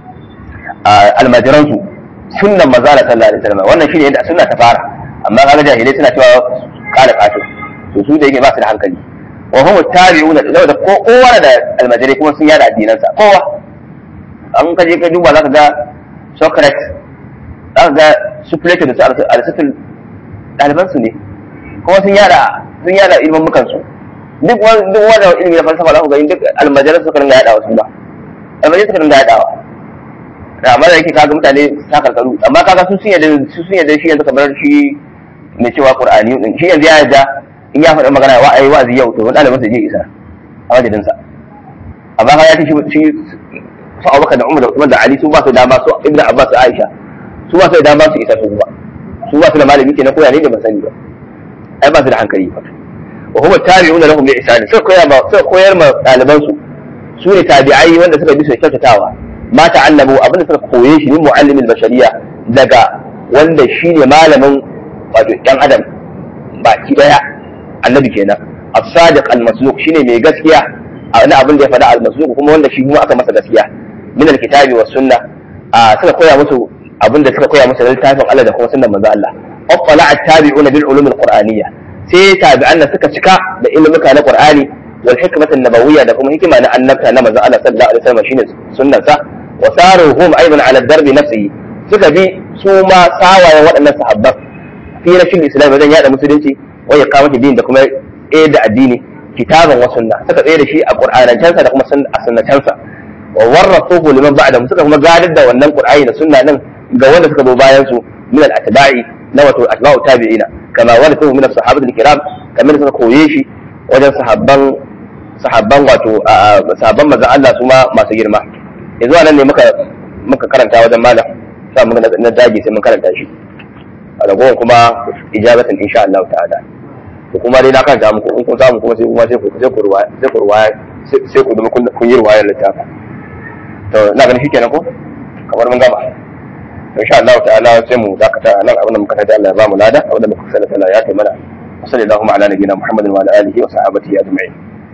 almajiransu sunnan manzo sallallahu alaihi wasallam wannan shine yadda sunna ta fara amma kaga jahilai suna cewa kala kato to su da yake ba su da hankali wa hum tabi'una da kowa da almajirai kuma sun yada addinansa kowa an kaje ka duba zaka ga Socrates zaka ga su Plato da su Aristotle ɗaliban su ne kuma sun yada ilimin mukan su duk wanda ilimi na falsafa za ku ga duk almajirai suka ringa yadawa su ba almajirai suka ringa yadawa amma da yake kaga mutane ta karkaru amma kaga sun yadda shi yanzu kamar shi mai cewa Qur'ani din shi yanzu ya yarda in ya faɗi magana wa'azi yau to wani ɗalibin sa je isa a wajen sa amma ka ya ce shi su Abubakar da Umar da Usman da Ali su ba su dama, su Ibn Abbas da Aisha su ba su da dama su isa su ba su da malami kenan koya ne da ban sani ba, ai ba su da hankali ba. wa huma tabi'una lahum bi ihsan, sai koyar ma ɗaliban su ne tabi'ai wanda suka bi su kyautatawa, ma ta'allamu abinda suka koye shi ne muallimil bashariya daga wanda shine malamin wato ɗan adam baki daya, annabi kenan as-sadiq al-masduq shine mai gaskiya a wani abin da ya faɗa al-masduq kuma wanda shi kuma aka masa gaskiya min al-kitabi was sunna, suka koya musu abin da suka koya musu littafin Allah da kuma sunnar manzo Allah. Aqala at-tabi'una bil ulum al-qur'aniyya, sai tabi'an da suka cika da ilmuka na Qur'ani wal hikmatu an-nabawiyya da kuma hikima na annabta na manzo Allah sallallahu alaihi wasallam shine sunnar sa, wa saruhum aidan ala darbi nafsihi, suka bi su ma sawayen waɗannan sahabban fi rashin islam wajen yada musulunci wa iqamati din da kuma da addini kitaban wa sunna, suka tsaye da shi a qur'anancansa da kuma a sunnacansa, wa warrasuhu liman ba'dahum, suka kuma gadar da wannan qur'ani da sunna din ga wanda suka zo bayan su min al-atba'i na wato atba'u tabi'ina, kama warathuhu min as-sahabati al-kiram, kamar suka koye shi wajen sahabban wato sahabban manzon Allah su ma masu girma. yanzu anan ne muka karanta wajen malam, sai mun na dage sai mun karanta shi a ragowar kuma ijabatan insha Allah ta'ala. to kuma dai na karanta muku, in kun samu kuma sai ku ruwaya sai ku zama kun yi ruwayar littafi. to ina ganin shikenan ko kamar mun gama, insha Allah ta'ala sai mu dakata nan abin da muka tada Allah ya ba mu lada, abin da muka sanar Allah ya kai mana. sallallahu ala nabiyina Muhammadin wa ala alihi wa sahbihi ajma'in.